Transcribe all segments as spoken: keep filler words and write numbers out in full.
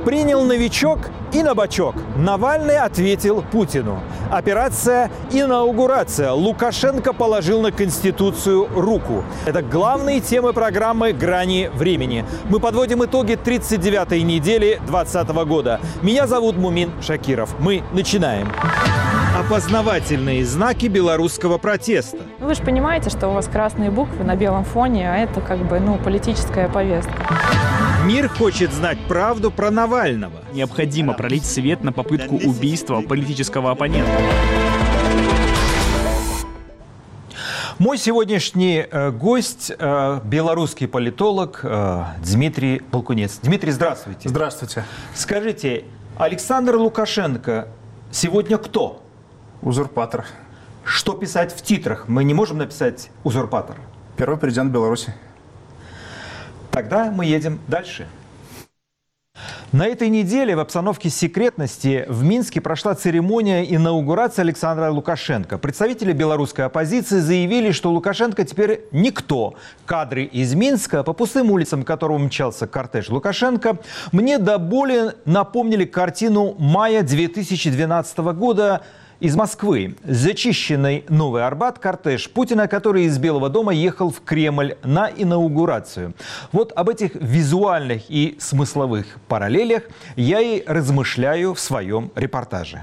Принял новичок и на бочок. Навальный ответил Путину. Операция «Инаугурация». Лукашенко положил на Конституцию руку. Это главные темы программы «Грани времени». Мы подводим итоги тридцать девятой недели двадцатого года. Меня зовут Мумин Шакиров. Мы начинаем. Опознавательные знаки белорусского протеста. Вы же понимаете, что у вас красные буквы на белом фоне, а это как бы, ну, политическая повестка. Мир хочет знать правду про Навального. Необходимо пролить свет на попытку убийства политического оппонента. Мой сегодняшний э, гость э, – белорусский политолог э, Дмитрий Полкунец. Дмитрий, здравствуйте. Здравствуйте. Скажите, Александр Лукашенко сегодня кто? Узурпатор. Что писать в титрах? Мы не можем написать «узурпатор». Первый президент Беларуси. Тогда мы едем дальше. На этой неделе в обстановке секретности в Минске прошла церемония инаугурации Александра Лукашенко. Представители белорусской оппозиции заявили, что Лукашенко теперь никто. Кадры из Минска, по пустым улицам которого мчался кортеж Лукашенко, мне до боли напомнили картину мая две тысячи двенадцатого года из Москвы. Зачищенный Новый Арбат кортеж Путина, который из Белого дома ехал в Кремль на инаугурацию. Вот об этих визуальных и смысловых параллелях я и размышляю в своем репортаже.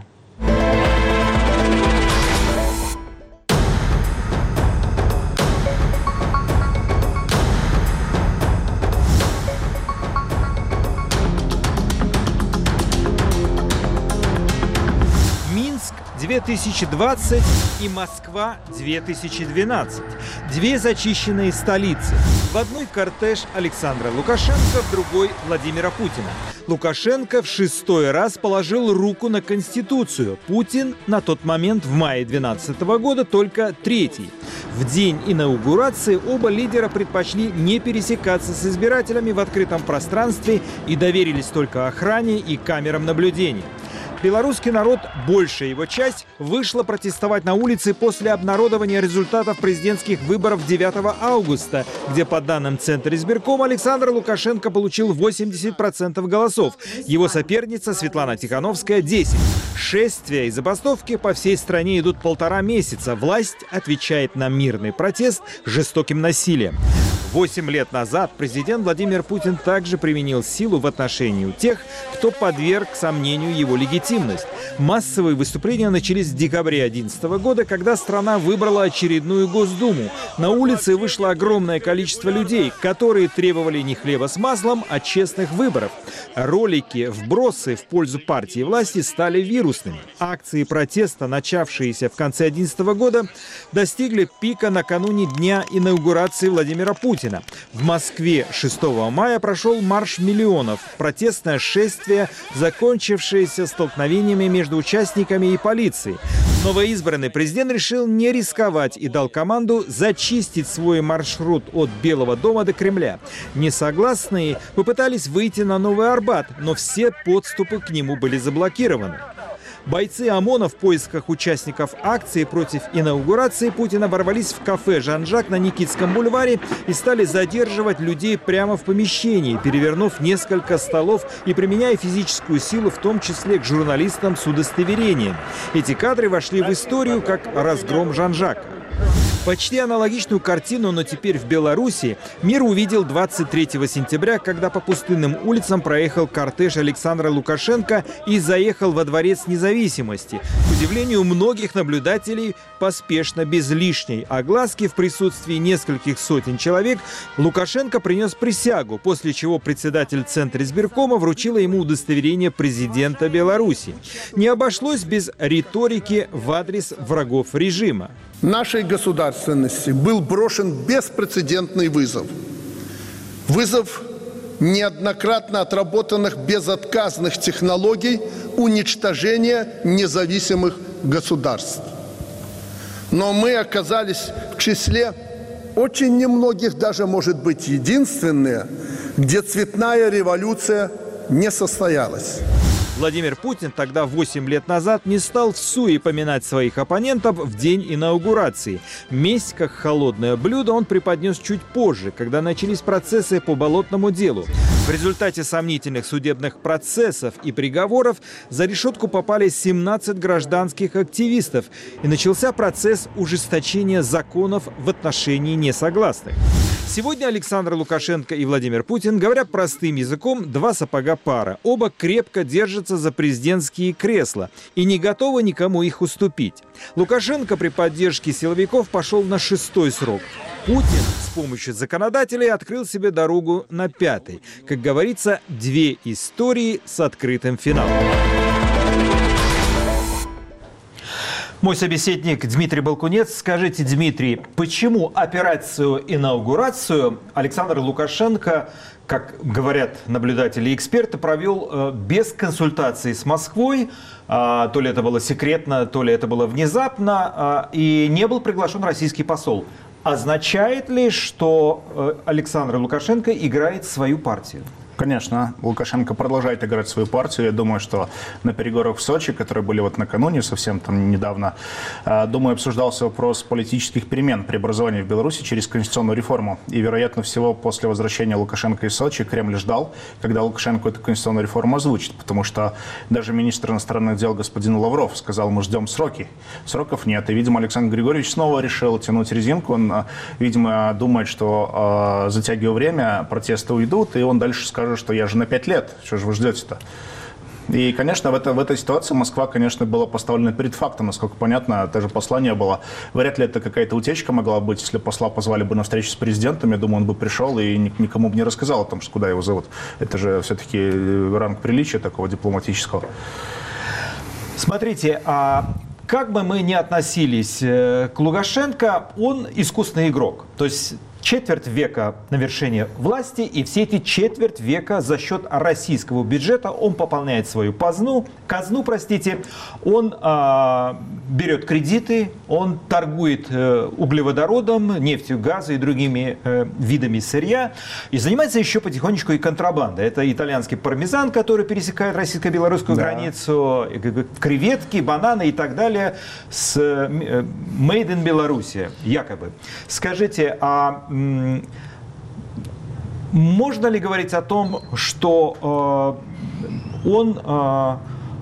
две тысячи двадцать и Москва две тысячи двенадцать. Две зачищенные столицы. В одной кортеж Александра Лукашенко, в другой Владимира Путина. Лукашенко в шестой раз положил руку на Конституцию. Путин на тот момент в мае две тысячи двенадцатого года только третий. В день инаугурации оба лидера предпочли не пересекаться с избирателями в открытом пространстве и доверились только охране и камерам наблюдения. Белорусский народ, большая его часть, вышла протестовать на улице после обнародования результатов президентских выборов девятого августа, где, по данным Центра избиркома, Александр Лукашенко получил восемьдесят процентов голосов. Его соперница Светлана Тихановская – десять. Шествия и забастовки по всей стране идут полтора месяца. Власть отвечает на мирный протест жестоким насилием. Восемь лет назад президент Владимир Путин также применил силу в отношении тех, кто подверг сомнению его легитимность. Массовые выступления начались в декабре две тысячи одиннадцатого года, когда страна выбрала очередную Госдуму. На улице вышло огромное количество людей, которые требовали не хлеба с маслом, а честных выборов. Ролики, вбросы в пользу партии власти стали вирусными. Акции протеста, начавшиеся в конце две тысячи одиннадцатого года, достигли пика накануне дня инаугурации Владимира Путина. В Москве шестого мая прошел марш миллионов. Протестное шествие, закончившееся столкновениями между участниками и полицией. Новоизбранный президент решил не рисковать и дал команду зачистить свой маршрут от Белого дома до Кремля. Несогласные попытались выйти на Новый Арбат, но все подступы к нему были заблокированы. Бойцы ОМОНа в поисках участников акции против инаугурации Путина ворвались в кафе «Жан-Жак» на Никитском бульваре и стали задерживать людей прямо в помещении, перевернув несколько столов и применяя физическую силу, в том числе к журналистам с удостоверением. Эти кадры вошли в историю как разгром «Жан-Жака». Почти аналогичную картину, но теперь в Беларуси, мир увидел двадцать третьего сентября, когда по пустынным улицам проехал кортеж Александра Лукашенко и заехал во Дворец Независимости. К удивлению многих наблюдателей, поспешно, без лишней огласки, в присутствии нескольких сотен человек, Лукашенко принес присягу, после чего председатель Центра избиркома вручила ему удостоверение президента Беларуси. Не обошлось без риторики в адрес врагов режима. Нашей государственности был брошен беспрецедентный вызов. Вызов неоднократно отработанных безотказных технологий уничтожения независимых государств. Но мы оказались в числе очень немногих, даже, может быть, единственные, где цветная революция не состоялась. Владимир Путин тогда, восемь лет назад, не стал всуе поминать своих оппонентов в день инаугурации. Месть, как холодное блюдо, он преподнес чуть позже, когда начались процессы по болотному делу. В результате сомнительных судебных процессов и приговоров за решетку попали семнадцать гражданских активистов, и начался процесс ужесточения законов в отношении несогласных. Сегодня Александр Лукашенко и Владимир Путин, говоря простым языком, два сапога пара. Оба крепко держатся за президентские кресла и не готовы никому их уступить. Лукашенко при поддержке силовиков пошел на шестой срок. Путин с помощью законодателей открыл себе дорогу на пятый. Как говорится, две истории с открытым финалом. Мой собеседник Дмитрий Балкунец. Скажите, Дмитрий, почему операцию инаугурацию Александр Лукашенко, как говорят наблюдатели и эксперты, провел без консультации с Москвой? То ли это было секретно, то ли это было внезапно, и не был приглашен российский посол. Означает ли, что Александр Лукашенко играет свою партию? Конечно, Лукашенко продолжает играть свою партию. Я думаю, что на переговорах в Сочи, которые были вот накануне, совсем там недавно, думаю, обсуждался вопрос политических перемен, преобразований в Беларуси через конституционную реформу. И, вероятно всего, после возвращения Лукашенко из Сочи Кремль ждал, когда Лукашенко эту конституционную реформу озвучит. Потому что даже министр иностранных дел господин Лавров сказал, мы ждем сроки. Сроков нет. И, видимо, Александр Григорьевич снова решил тянуть резинку. Он, видимо, думает, что затягивая время, протесты уйдут, и он дальше скажет, что я же на пять лет, что же вы ждете-то? И, конечно, в, это, в этой ситуации Москва, конечно, была поставлена перед фактом, насколько понятно, даже послание было. Вряд ли это какая-то утечка могла быть, если посла позвали бы на встречу с президентом, я думаю, он бы пришел и никому бы не рассказал о том, что куда его зовут. Это же все-таки ранг приличия такого дипломатического. Смотрите, а как бы мы ни относились к Лукашенко, он искусный игрок. То есть четверть века на вершине власти, и все эти четверть века за счет российского бюджета он пополняет свою казну, казну, простите, он а, берет кредиты, он торгует э, углеводородом, нефтью, газом и другими э, видами сырья, и занимается еще потихонечку и контрабандой. Это итальянский пармезан, который пересекает российско-белорусскую да. границу, креветки, бананы и так далее с э, Made in Беларуси, якобы. Скажите, а можно ли говорить о том, что э, он э,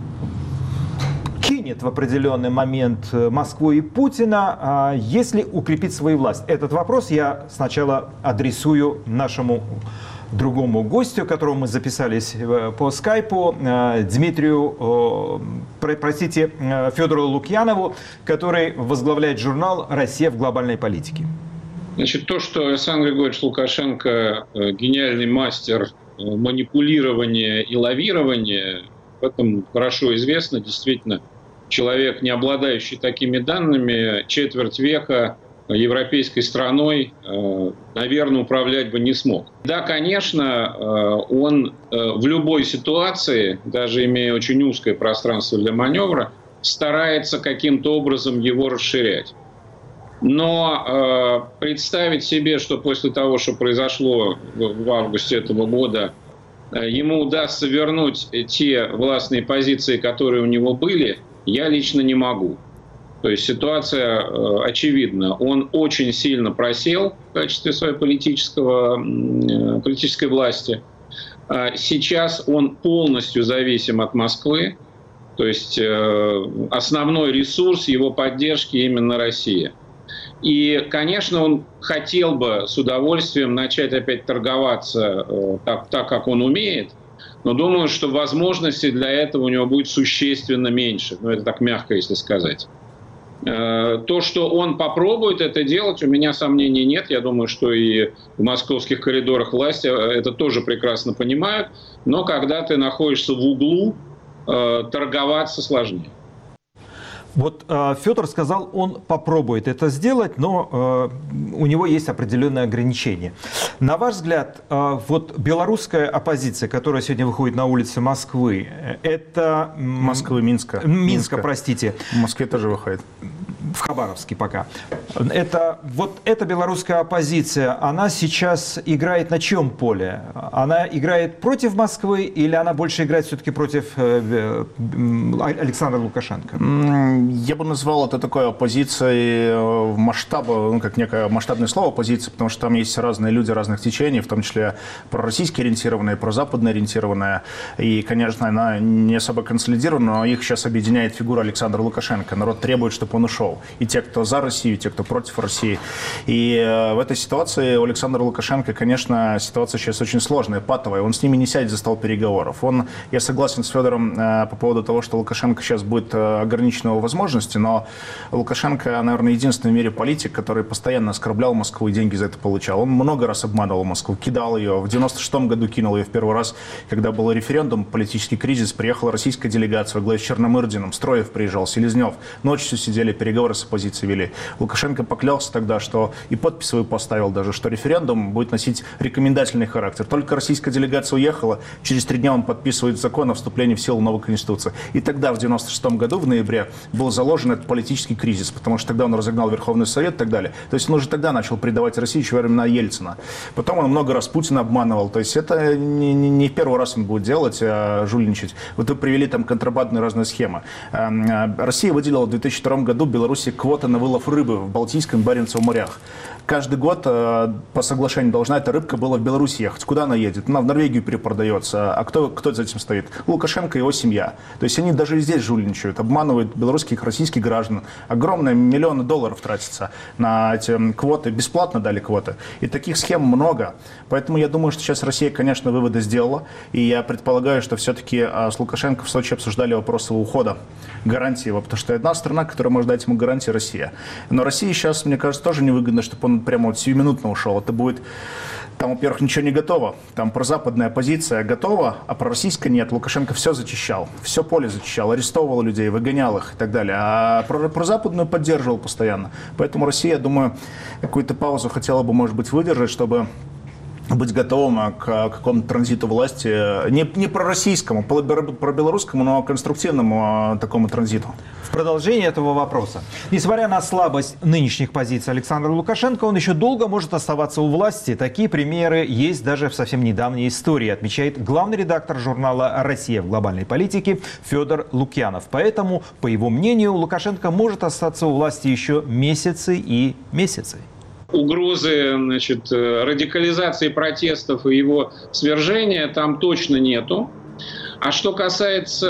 кинет в определенный момент Москву и Путина, э, если укрепит свою власть? Этот вопрос я сначала адресую нашему другому гостю, которому мы записались по скайпу, э, Дмитрию, э, простите, э, Федору Лукьянову, который возглавляет журнал «Россия в глобальной политике». Значит, то, что Александр Григорьевич Лукашенко гениальный мастер манипулирования и лавирования, в этом хорошо известно. Действительно, человек, не обладающий такими данными, четверть века европейской страной, наверное, управлять бы не смог. Да, конечно, он в любой ситуации, даже имея очень узкое пространство для маневра, старается каким-то образом его расширять. Но э, представить себе, что после того, что произошло в августе этого года, э, ему удастся вернуть те властные позиции, которые у него были, я лично не могу. То есть ситуация э, очевидна. Он очень сильно просел в качестве своей политического, э, политической власти. Э, сейчас он полностью зависим от Москвы. То есть э, основной ресурс его поддержки именно Россия. И, конечно, он хотел бы с удовольствием начать опять торговаться э, так, так, как он умеет, но думаю, что возможностей для этого у него будет существенно меньше. Ну, это так мягко, если сказать. Э, то, что он попробует это делать, у меня сомнений нет. Я думаю, что и в московских коридорах власти это тоже прекрасно понимают. Но когда ты находишься в углу, э, торговаться сложнее. Вот э, Федор сказал, он попробует это сделать, но э, у него есть определенные ограничения. На ваш взгляд, э, вот белорусская оппозиция, которая сегодня выходит на улицы Москвы, это... Москвы, Минска. Минска, Минска, простите. В Москве тоже выходит. в Хабаровске пока. Это, вот эта белорусская оппозиция, она сейчас играет на чьем поле? Она играет против Москвы или она больше играет все-таки против э, Александра Лукашенко? Я бы назвал это такой оппозицией в масштабе, ну, как некое масштабное слово оппозиция, потому что там есть разные люди разных течений, в том числе пророссийски ориентированные, прозападно ориентированные. И, конечно, она не особо консолидирована, но их сейчас объединяет фигура Александра Лукашенко. Народ требует, чтобы он ушел. И те, кто за Россию, и те, кто против России. И в этой ситуации у Александра Лукашенко, конечно, ситуация сейчас очень сложная, патовая. Он с ними не сядет за стол переговоров. Он, я согласен с Федором по поводу того, что Лукашенко сейчас будет ограничен его возможности, но Лукашенко, наверное, единственный в мире политик, который постоянно оскорблял Москву и деньги за это получал. Он много раз обманывал Москву, кидал ее. В девяносто шестом году кинул ее в первый раз, когда был референдум, политический кризис, приехала российская делегация во главе с Черномырдиным, Строев приезжал, Селезнев. Ночью сидели, переговоры с оппозицией вели. Лукашенко поклялся тогда, что и подпись свою поставил даже, что референдум будет носить рекомендательный характер. Только российская делегация уехала, через три дня он подписывает закон о вступлении в силу новой Конституции. И тогда, в девяносто шестом году, в ноябре, был заложен этот политический кризис, потому что тогда он разогнал Верховный Совет и так далее. То есть он уже тогда начал предавать Россию еще во времена Ельцина. Потом он много раз Путина обманывал. То есть это не, не, не в первый раз он будет делать, а жульничать. Вот вы привели там контрабандные разные схемы. Россия выделила в две тысячи втором году Беларуси квоты на вылов рыбы в Балтийском и Баренцевом морях. Каждый год по соглашению должна эта рыбка была в Беларусь ехать. Куда она едет? Она в Норвегию перепродается. А кто, кто за этим стоит? Лукашенко и его семья. То есть они даже и здесь жульничают, обманывают белорусских, российских граждан. Огромные миллионы долларов тратятся на эти квоты. Бесплатно дали квоты. И таких схем много. Поэтому я думаю, что сейчас Россия, конечно, выводы сделала. И я предполагаю, что все-таки с Лукашенко в Сочи обсуждали вопросы его ухода, гарантии его. Потому что одна страна, которая может дать ему гарантии, Россия. Но России сейчас, мне кажется, тоже невыгодно, чтобы он прямо вот сиюминутно ушел. Это будет, там, во-первых, ничего не готово. Там прозападная оппозиция готова, а пророссийская нет. Лукашенко все зачищал, все поле зачищал, арестовывал людей, выгонял их и так далее. А прозападную поддерживал постоянно. Поэтому Россия, я думаю, какую-то паузу хотела бы, может быть, выдержать, чтобы быть готовым к какому-то транзиту власти, не, не пророссийскому, пробелорусскому, но конструктивному такому транзиту. В продолжение этого вопроса. Несмотря на слабость нынешних позиций Александра Лукашенко, он еще долго может оставаться у власти. Такие примеры есть даже в совсем недавней истории, отмечает главный редактор журнала «Россия в глобальной политике» Федор Лукьянов. Поэтому, по его мнению, Лукашенко может остаться у власти еще месяцы и месяцы. Угрозы, значит, радикализации протестов и его свержения там точно нету. А что касается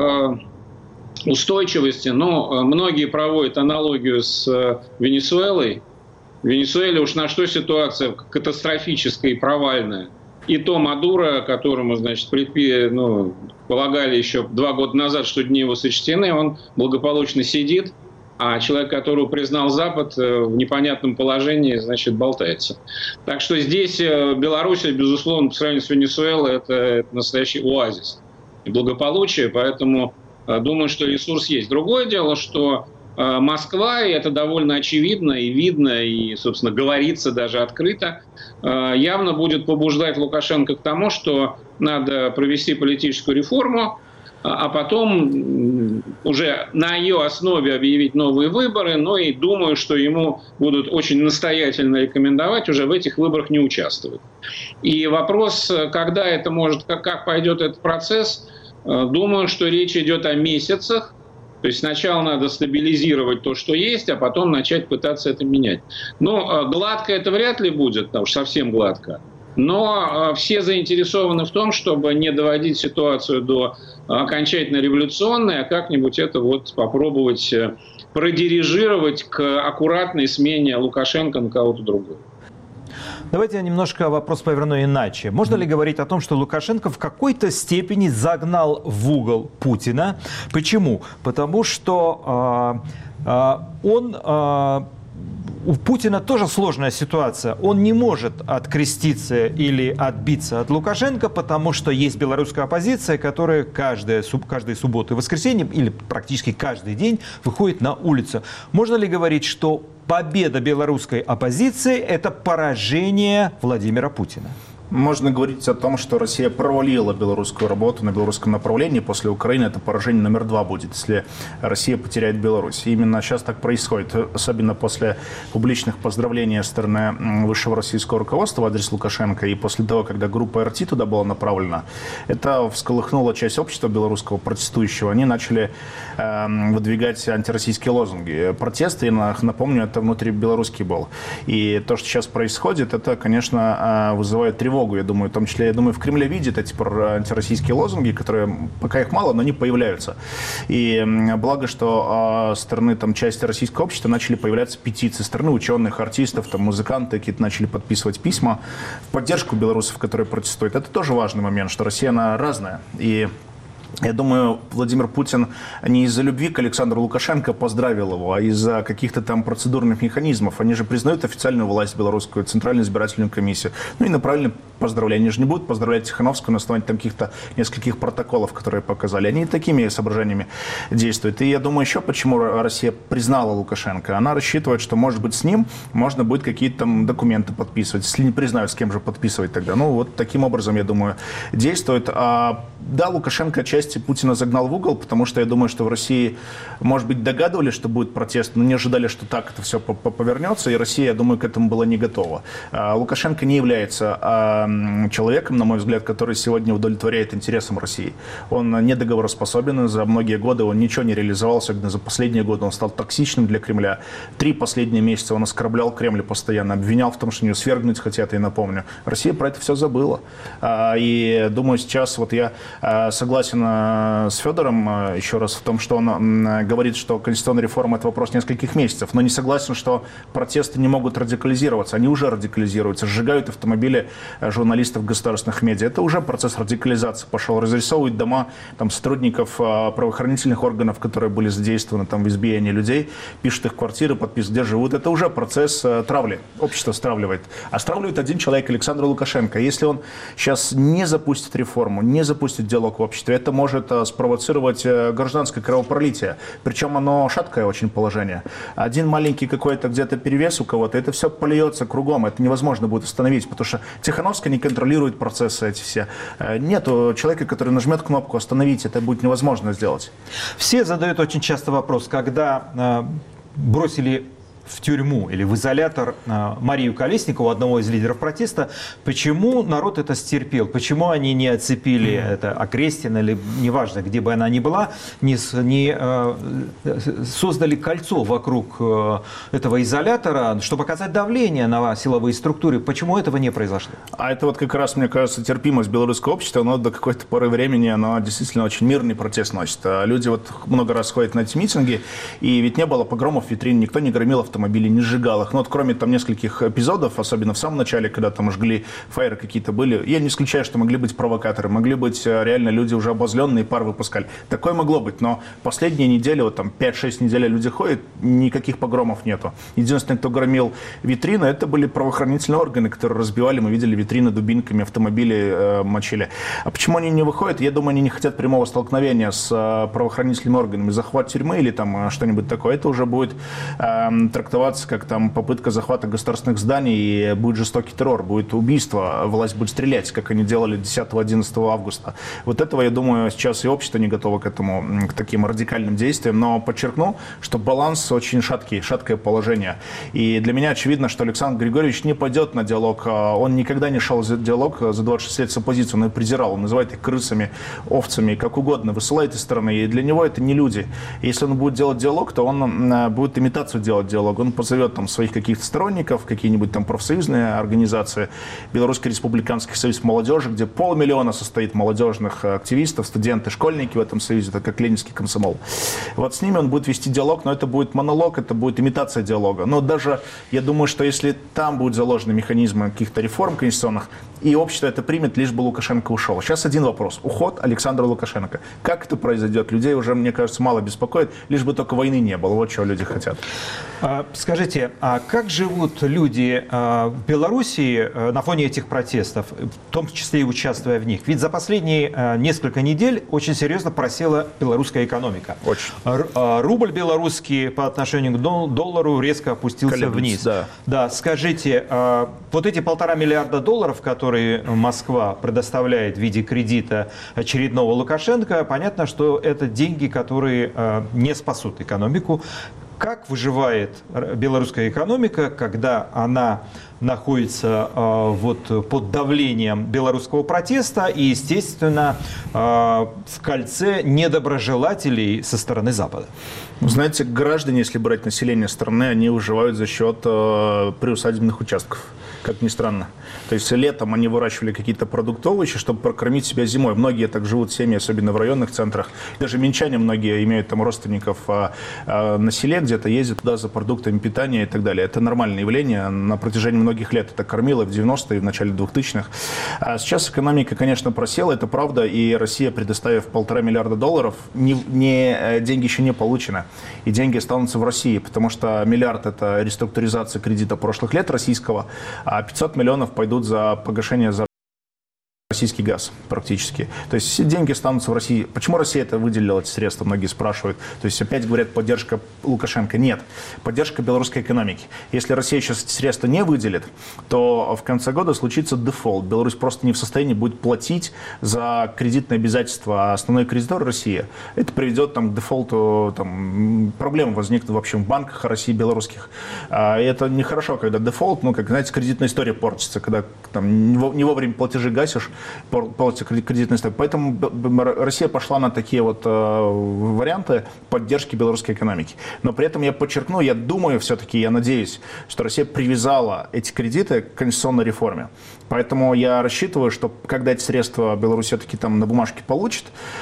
э, устойчивости, ну, многие проводят аналогию с э, Венесуэлой. В Венесуэле уж на что ситуация катастрофическая и провальная. И то Мадуро, которому, значит, предпи, ну, полагали еще два года назад, что дни его сочтены, он благополучно сидит. А человек, которого признал Запад, в непонятном положении, значит, болтается. Так что здесь Беларусь, безусловно, по сравнению с Венесуэлой, это, это настоящий оазис и благополучие. Поэтому думаю, что ресурс есть. Другое дело, что Москва, и это довольно очевидно и видно, и, собственно, говорится даже открыто, явно будет побуждать Лукашенко к тому, что надо провести политическую реформу, а потом уже на ее основе объявить новые выборы, но и думаю, что ему будут очень настоятельно рекомендовать уже в этих выборах не участвовать. И вопрос, когда это может, как, как пойдет этот процесс, думаю, что речь идет о месяцах. То есть сначала надо стабилизировать то, что есть, а потом начать пытаться это менять. Но гладко это вряд ли будет, потому что совсем гладко. Но все заинтересованы в том, чтобы не доводить ситуацию до окончательно революционной, а как-нибудь это вот попробовать продирижировать к аккуратной смене Лукашенко на кого-то другого. Давайте я немножко вопрос поверну иначе. Можно ли говорить о том, что Лукашенко в какой-то степени загнал в угол Путина? Почему? Потому что э, э, он... Э, У Путина тоже сложная ситуация. Он не может откреститься или отбиться от Лукашенко, потому что есть белорусская оппозиция, которая каждые, каждые субботы и воскресенье или практически каждый день выходит на улицу. Можно ли говорить, что победа белорусской оппозиции – это поражение Владимира Путина? Можно говорить о том, что Россия провалила белорусскую работу на белорусском направлении. После Украины это поражение номер два будет, если Россия потеряет Беларусь. И именно сейчас так происходит, особенно после публичных поздравлений со стороны высшего российского руководства в адрес Лукашенко и после того, когда группа эр тэ туда была направлена. Это всколыхнуло часть общества белорусского протестующего. Они начали э, выдвигать антироссийские лозунги. Протесты, я напомню, это внутрибелорусский был. И то, что сейчас происходит, это, конечно, вызывает тревогу. Я думаю, в том числе, я думаю, в Кремле видят эти антироссийские лозунги, которые, пока их мало, но они появляются. И благо, что со стороны там, части российского общества начали появляться петиции, со стороны ученых, артистов, там, музыканты какие-то начали подписывать письма в поддержку белорусов, которые протестуют. Это тоже важный момент, что Россия, она разная. И я думаю, Владимир Путин не из-за любви к Александру Лукашенко поздравил его, а из-за каких-то там процедурных механизмов. Они же признают официальную власть белорусскую, Центральную избирательную комиссию. Ну и направлены поздравления. Они же не будут поздравлять Тихановскую на основании там каких-то нескольких протоколов, которые показали. Они такими соображениями действуют. И я думаю, еще почему Россия признала Лукашенко. Она рассчитывает, что, может быть, с ним можно будет какие-то там документы подписывать. Если не признают, с кем же подписывать тогда. Ну, вот таким образом, я думаю, действует. А, да, Лукашенко часть Путина загнал в угол, потому что я думаю, что в России, может быть, догадывались, что будет протест, но не ожидали, что так это все повернется, и Россия, я думаю, к этому была не готова. Лукашенко не является человеком, на мой взгляд, который сегодня удовлетворяет интересам России. Он недоговороспособен, за многие годы он ничего не реализовал, особенно за последние годы он стал токсичным для Кремля. Три последние месяца он оскорблял Кремль постоянно, обвинял в том, что ее свергнуть хотят, я напомню. Россия про это все забыла. И думаю, сейчас вот я согласен с Федором еще раз в том, что он говорит, что конституционная реформа – это вопрос нескольких месяцев, но не согласен, что протесты не могут радикализироваться. Они уже радикализируются, сжигают автомобили журналистов государственных медиа. Это уже процесс радикализации пошел. Разрисовывают дома там, сотрудников правоохранительных органов, которые были задействованы там, в избиении людей, пишут их квартиры, подписывают, где живут. Это уже процесс травли. Общество стравливает. А стравливает один человек, Александр Лукашенко. Если он сейчас не запустит реформу, не запустит диалог в обществе, это может спровоцировать гражданское кровопролитие. Причем оно шаткое очень положение. Один маленький какой-то где-то перевес у кого-то, это все польется кругом. Это невозможно будет остановить, потому что Тихановская не контролирует процессы эти все. Нету человека, который нажмет кнопку «Остановить», это будет невозможно сделать. Все задают очень часто вопрос, когда э, бросили в тюрьму или в изолятор Марию Колесникову, одного из лидеров протеста, почему народ это стерпел, почему они не оцепили это Окрестина или неважно, где бы она ни была, не, не э, создали кольцо вокруг э, этого изолятора, чтобы оказать давление на силовые структуры. Почему этого не произошло? А это вот как раз, мне кажется, терпимость белорусского общества, но до какой-то поры времени оно действительно очень мирный протест носит. Люди вот много раз ходят на эти митинги, и ведь не было погромов в витрине, никто не громил автомобили. автомобилей, не сжигал их. Но вот кроме там нескольких эпизодов, особенно в самом начале, когда там жгли, фаеры какие-то были, я не исключаю, что могли быть провокаторы, могли быть реально люди уже обозленные, пар выпускали. Такое могло быть, но последние недели, вот там пять-шесть недель люди ходят, никаких погромов нету. Единственное, кто громил витрины, это были правоохранительные органы, которые разбивали, мы видели витрины дубинками, автомобили э, мочили. А почему они не выходят? Я думаю, они не хотят прямого столкновения с э, правоохранительными органами. Захват тюрьмы или там что-нибудь такое, это уже будет э, трактоваться как там попытка захвата государственных зданий, и будет жестокий террор, будет убийство, власть будет стрелять, как они делали десятого-одиннадцатого августа. Вот этого, я думаю, сейчас и общество не готово к этому, к таким радикальным действиям. Но подчеркну, что баланс очень шаткий, шаткое положение. И для меня очевидно, что Александр Григорьевич не пойдет на диалог. Он никогда не шел за диалог за двадцать шесть лет с оппозицией. Он ее презирал, он называет их крысами, овцами, как угодно, высылает из страны. И для него это не люди. Если он будет делать диалог, то он будет имитацию делать диалог. Он позовет там своих каких-то сторонников, какие-нибудь там профсоюзные организации, Белорусский республиканский союз молодежи, где полмиллиона состоит молодежных активистов, студенты, школьники в этом союзе, это как ленинский комсомол. Вот с ними он будет вести диалог, но это будет монолог, это будет имитация диалога. Но даже я думаю, что если там будут заложены механизмы каких-то реформ конституционных, и общество это примет, лишь бы Лукашенко ушел. Сейчас один вопрос. Уход Александра Лукашенко. Как это произойдет? Людей уже, мне кажется, мало беспокоит, лишь бы только войны не было. Вот чего люди хотят. А, скажите, а как живут люди в Белоруссии на фоне этих протестов, в том числе и участвуя в них? Ведь за последние несколько недель очень серьезно просела белорусская экономика. Очень. Рубль белорусский по отношению к доллару резко опустился Колеблется, вниз. Да. Да, скажите, вот эти полтора миллиарда долларов, которые Москва предоставляет в виде кредита очередного Лукашенко, понятно, что это деньги, которые не спасут экономику. Как выживает белорусская экономика, когда она находится э, вот, под давлением белорусского протеста и, естественно, э, в кольце недоброжелателей со стороны Запада? Вы знаете, граждане, если брать население страны, они выживают за счет э, приусадебных участков, как ни странно. То есть летом они выращивали какие-то продукты, овощи, чтобы прокормить себя зимой. Многие так живут семьи, особенно в районных центрах. Даже минчане многие имеют там родственников а, а, на селе, где-то ездят туда за продуктами питания и так далее. Это нормальное явление. На протяжении многих лет это кормило в девяностые, в начале двухтысячных. А сейчас экономика, конечно, просела, это правда. И Россия, предоставив полтора миллиарда долларов, не, не, деньги еще не получены. И деньги останутся в России, потому что миллиард – это реструктуризация кредита прошлых лет российского, а пятьсот миллионов пойдут за погашение за российский газ практически. То есть все деньги останутся в России. Почему Россия это выделила, эти средства, многие спрашивают. То есть опять говорят, поддержка Лукашенко. Нет. Поддержка белорусской экономики. Если Россия сейчас эти средства не выделит, то в конце года случится дефолт. Беларусь просто не в состоянии будет платить за кредитные обязательства, а основной кредитор Россия. Это приведет там, к дефолту, там, проблемы возникнут в общем в банках России белорусских. А это нехорошо, когда дефолт, ну, как, знаете, кредитная история портится, когда там, не вовремя платежи гасишь, полностью кредитной истории. Поэтому Россия пошла на такие вот э, варианты поддержки белорусской экономики. Но при этом я подчеркну, я думаю все-таки, я надеюсь, что Россия привязала эти кредиты к конституционной реформе. Поэтому я рассчитываю, что когда эти средства Беларусь все-таки там на бумажке получит,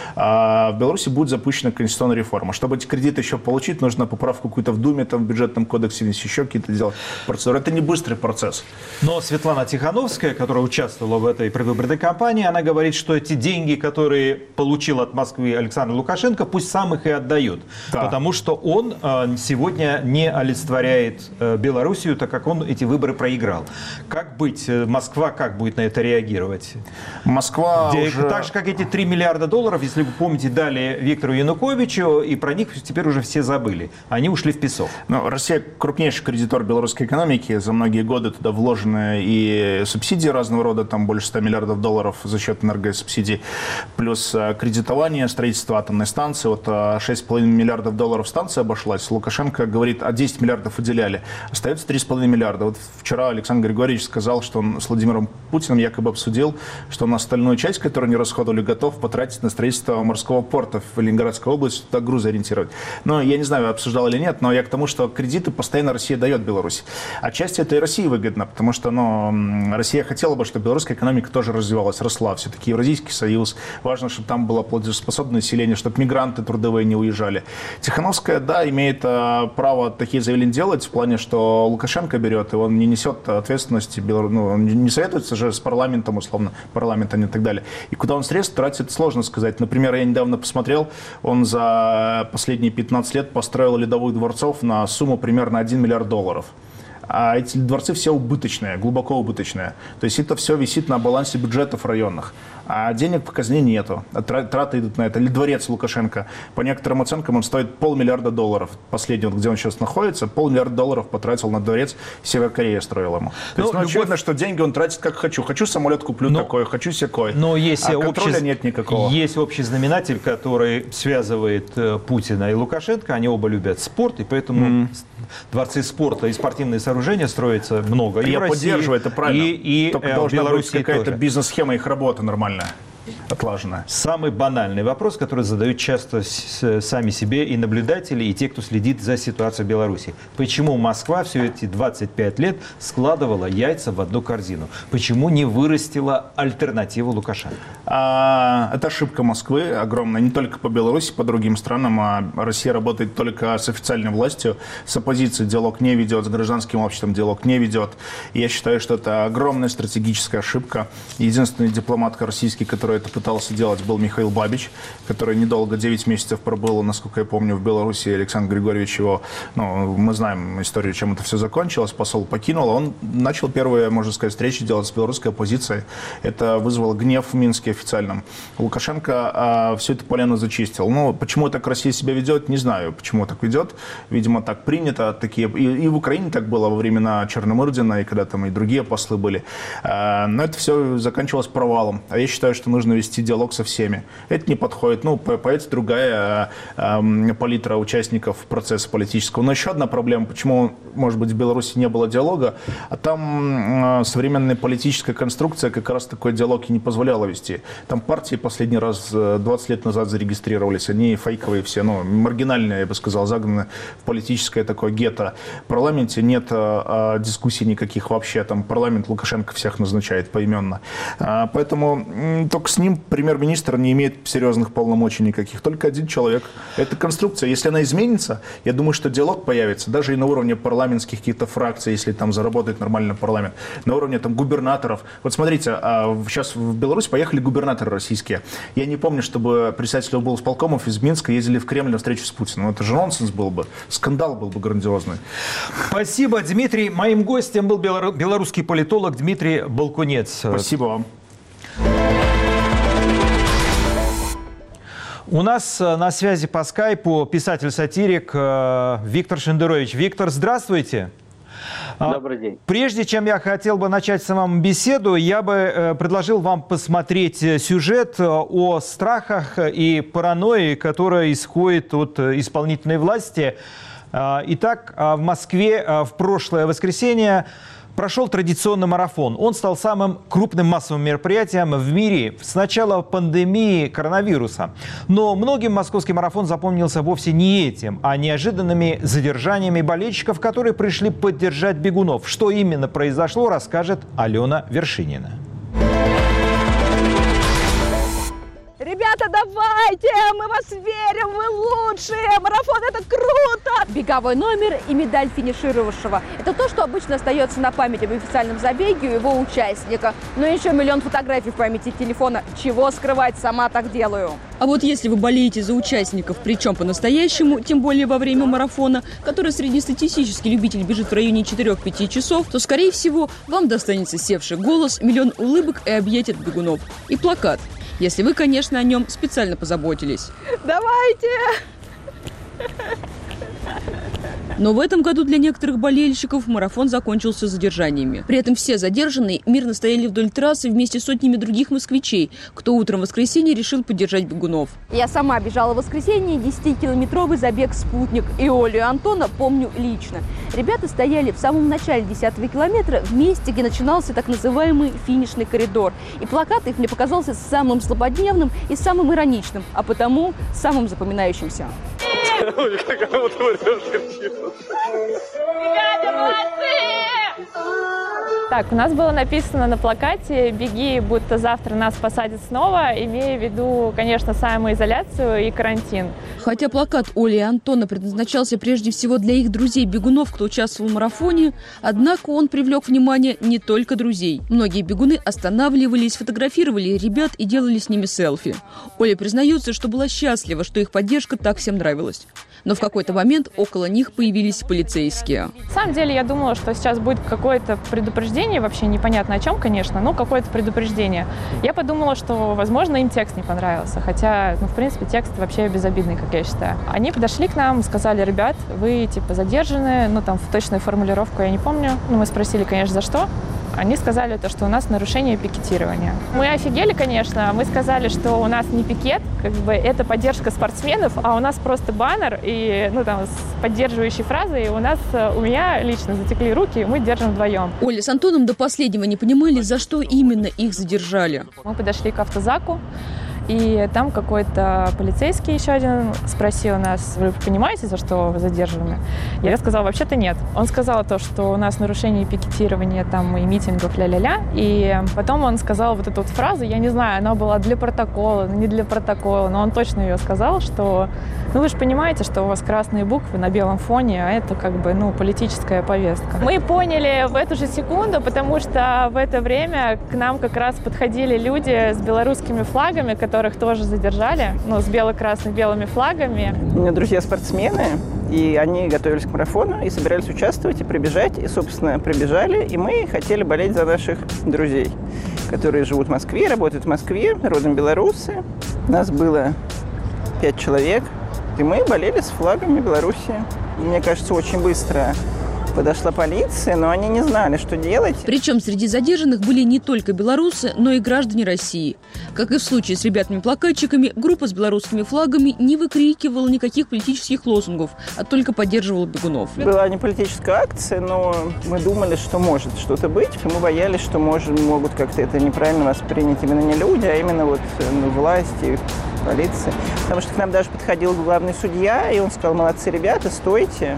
а в Беларуси будет запущена конституционная реформа. Чтобы эти кредиты еще получить, нужно поправку какую-то в Думе, там, в бюджетном кодексе, еще какие-то делать процедуры. Это не быстрый процесс. Но Светлана Тихановская, которая участвовала в этой предвыборной кампании, она говорит, что эти деньги, которые получил от Москвы Александр Лукашенко, пусть сам их и отдает. Да. Потому что он э, сегодня не олицетворяет э, Белоруссию, так как он эти выборы проиграл. Как быть? Москва как будет на это реагировать? Москва Где, уже... Так же, как эти три миллиарда долларов, если вы помните, дали Виктору Януковичу, и про них теперь уже все забыли. Они ушли в песок. Ну, Россия крупнейший кредитор белорусской экономики. За многие годы туда вложены и субсидии разного рода, там больше ста миллиардов долларов за счет энергосубсидий, плюс кредитование, строительство атомной станции. Вот шесть с половиной миллиардов долларов станция обошлась. Лукашенко говорит, а десять миллиардов выделяли. Остается три с половиной миллиарда. Вот вчера Александр Григорьевич сказал, что он с Владимиром Путиным якобы обсудил, что он остальную часть, которую не расходовали, готов потратить на строительство морского порта в Ленинградской области, туда грузы ориентировать. Но я не знаю, обсуждал или нет, но я к тому, что кредиты постоянно Россия дает Беларуси. Отчасти это и России выгодно, потому что ну, Россия хотела бы, чтобы белорусская экономика тоже развивалась, росла. Все-таки Евразийский союз. Важно, чтобы там было платежеспособное население, чтобы мигранты трудовые не уезжали. Тихановская, да, имеет а, право такие заявления делать в плане, что Лукашенко берет, и он не несет ответственности, ну, он не советуется же с парламентом, условно, парламентом и так далее. И куда он средств тратит, сложно сказать. Например, я недавно посмотрел, он за последние пятнадцать лет построил ледовых дворцов на сумму примерно один миллиард долларов. А эти дворцы все убыточные, глубоко убыточные. То есть это все висит на балансе бюджетов районных. А денег в казне нету. Траты идут на это. Или дворец Лукашенко. По некоторым оценкам он стоит полмиллиарда долларов. Последний, вот, где он сейчас находится, полмиллиарда долларов потратил на дворец. Север Корея строила ему. То есть, ну, любовь... очевидно, что деньги он тратит как хочу. Хочу самолет куплю но... такой, хочу сякой. Но есть а контроля общий... нет никакого. Есть общий знаменатель, который связывает э, Путина и Лукашенко. Они оба любят спорт, и поэтому mm. дворцы спорта и спортивные сооружения строятся много. И я в России, поддерживаю, это правильно. И, и Только э, должна быть какая-то тоже. бизнес-схема их работы нормальная. Отлаженная. Самый банальный вопрос, который задают часто с, сами себе и наблюдатели, и те, кто следит за ситуацией в Беларуси. Почему Москва все эти двадцать пять лет складывала яйца в одну корзину? Почему не вырастила альтернативу Лукашенко? А, это ошибка Москвы огромная. Не только по Беларуси, по другим странам. А Россия работает только с официальной властью. С оппозицией диалог не ведет, с гражданским обществом диалог не ведет. И я считаю, что это огромная стратегическая ошибка. Единственный дипломат российский, который который это пытался делать, был Михаил Бабич, который недолго, девять месяцев пробыл, насколько я помню, в Беларуси. Александр Григорьевич его, ну, мы знаем историю, чем это все закончилось. Посол покинул. Он начал первые, можно сказать, встречи делать с белорусской оппозицией. Это вызвало гнев в Минске официальном. Лукашенко а, все это полено зачистил. Ну, почему так Россия себя ведет, не знаю, почему так ведет. Видимо, так принято. Такие... И, и в Украине так было во времена Черномырдина, и когда там и другие послы были. А, но это все заканчивалось провалом. А я считаю, что нужно вести диалог со всеми. Это не подходит. Ну, появится другая а, а, палитра участников процесса политического. Но еще одна проблема, почему, может быть, в Беларуси не было диалога, а там а, современная политическая конструкция как раз такой диалог и не позволяла вести. Там партии последний раз двадцать лет назад зарегистрировались, они фейковые все, ну, маргинальные, я бы сказал, загнаны в политическое такое гетто. В парламенте нет а, дискуссий никаких вообще, там парламент Лукашенко всех назначает поименно. А, поэтому м, только с ним премьер-министр не имеет серьезных полномочий никаких, только один человек. Это конструкция, если она изменится, я думаю, что диалог появится, даже и на уровне парламентских каких-то фракций, если там заработает нормально парламент, на уровне там губернаторов. Вот смотрите, а, сейчас в Беларусь поехали губернаторы российские. Я не помню, чтобы представители облсполкомов из Минска ездили в Кремль на встречу с Путиным. Это же нонсенс был бы, скандал был бы грандиозный. Спасибо, Дмитрий. Моим гостем был белорусский политолог Дмитрий Балкунец. Спасибо вам. У нас на связи по скайпу писатель-сатирик Виктор Шендерович. Виктор, здравствуйте. Добрый день. Прежде чем я хотел бы начать с вами беседу, я бы предложил вам посмотреть сюжет о страхах и паранойи, которая исходит от исполнительной власти. Итак, в Москве в прошлое воскресенье прошел традиционный марафон. Он стал самым крупным массовым мероприятием в мире с начала пандемии коронавируса. Но многим московский марафон запомнился вовсе не этим, а неожиданными задержаниями болельщиков, которые пришли поддержать бегунов. Что именно произошло, расскажет Алена Вершинина. Ребята, давайте! Мы вас верим! Вы лучшие! Марафон – это круто! Беговой номер и медаль финишировавшего – это то, что обычно остается на памяти в официальном забеге у его участника. Но еще миллион фотографий в памяти телефона. Чего скрывать, сама так делаю. А вот если вы болеете за участников, причем по-настоящему, тем более во время марафона, который среднестатистический любитель бежит в районе четырёх-пяти часов, то, скорее всего, вам достанется севший голос, миллион улыбок и объятий от бегунов. И плакат. Если вы, конечно, о нем специально позаботились. Давайте! Но в этом году для некоторых болельщиков марафон закончился задержаниями. При этом все задержанные мирно стояли вдоль трассы вместе с сотнями других москвичей, кто утром в воскресенье решил поддержать бегунов. Я сама бежала в воскресенье десятикилометровый забег «Спутник». И Олю и Антона помню лично. Ребята стояли в самом начале десятого километра, в месте, где начинался так называемый финишный коридор. И плакат их мне показался самым злободневным и самым ироничным, а потому самым запоминающимся. Так, у нас было написано на плакате «Беги, будто завтра нас посадят снова», имея в виду, конечно, самоизоляцию и карантин. Хотя плакат Оли и Антона предназначался прежде всего для их друзей-бегунов, кто участвовал в марафоне, однако он привлек внимание не только друзей. Многие бегуны останавливались, фотографировали ребят и делали с ними селфи. Оля признается, что была счастлива, что их поддержка так всем нравилась. Но в какой-то момент около них появились полицейские. На самом деле, я думала, что сейчас будет какое-то предупреждение, вообще непонятно о чем, конечно, но какое-то предупреждение. Я подумала, что, возможно, им текст не понравился, хотя, ну, в принципе, текст вообще безобидный, как я считаю. Они подошли к нам, сказали: ребят, вы, типа, задержаны, ну, там, точную формулировку я не помню, ну, мы спросили, конечно, за что. Они сказали, то, что у нас нарушение пикетирования. Мы офигели, конечно. Мы сказали, что у нас не пикет, как бы это поддержка спортсменов, а у нас просто баннер и, ну, там, с поддерживающей фразой. И у нас, у меня лично затекли руки, и мы держим вдвоем. Оля с Антоном до последнего не понимали, за что именно их задержали. Мы подошли к автозаку, И там какой-то полицейский еще один спросил нас: вы понимаете, за что вы задержаны? Я сказала: вообще-то нет. Он сказал то, что у нас нарушение пикетирования там и митингов ля-ля-ля. И потом он сказал вот эту вот фразу, я не знаю, она была для протокола, не для протокола, но он точно ее сказал, что ну вы же понимаете, что у вас красные буквы на белом фоне, а это как бы ну политическая повестка. Мы поняли в эту же секунду, потому что в это время к нам как раз подходили люди с белорусскими флагами, которых тоже задержали, ну, с бело-красно-белыми флагами. У меня друзья спортсмены, и они готовились к марафону и собирались участвовать и прибежать, и, собственно, прибежали, и мы хотели болеть за наших друзей, которые живут в Москве, работают в Москве, родом белорусы. Нас было пять человек, и мы болели с флагами Беларуси. Мне кажется, очень быстро подошла полиция, но они не знали, что делать. Причем среди задержанных были не только белорусы, но и граждане России. Как и в случае с ребятами-плакатчиками, группа с белорусскими флагами не выкрикивала никаких политических лозунгов, а только поддерживала бегунов. Была не политическая акция, но мы думали, что может что-то быть, и мы боялись, что может, могут как-то это неправильно воспринять именно не люди, а именно вот ну, власти, полиция. Потому что к нам даже подходил главный судья, и он сказал: молодцы ребята, стойте.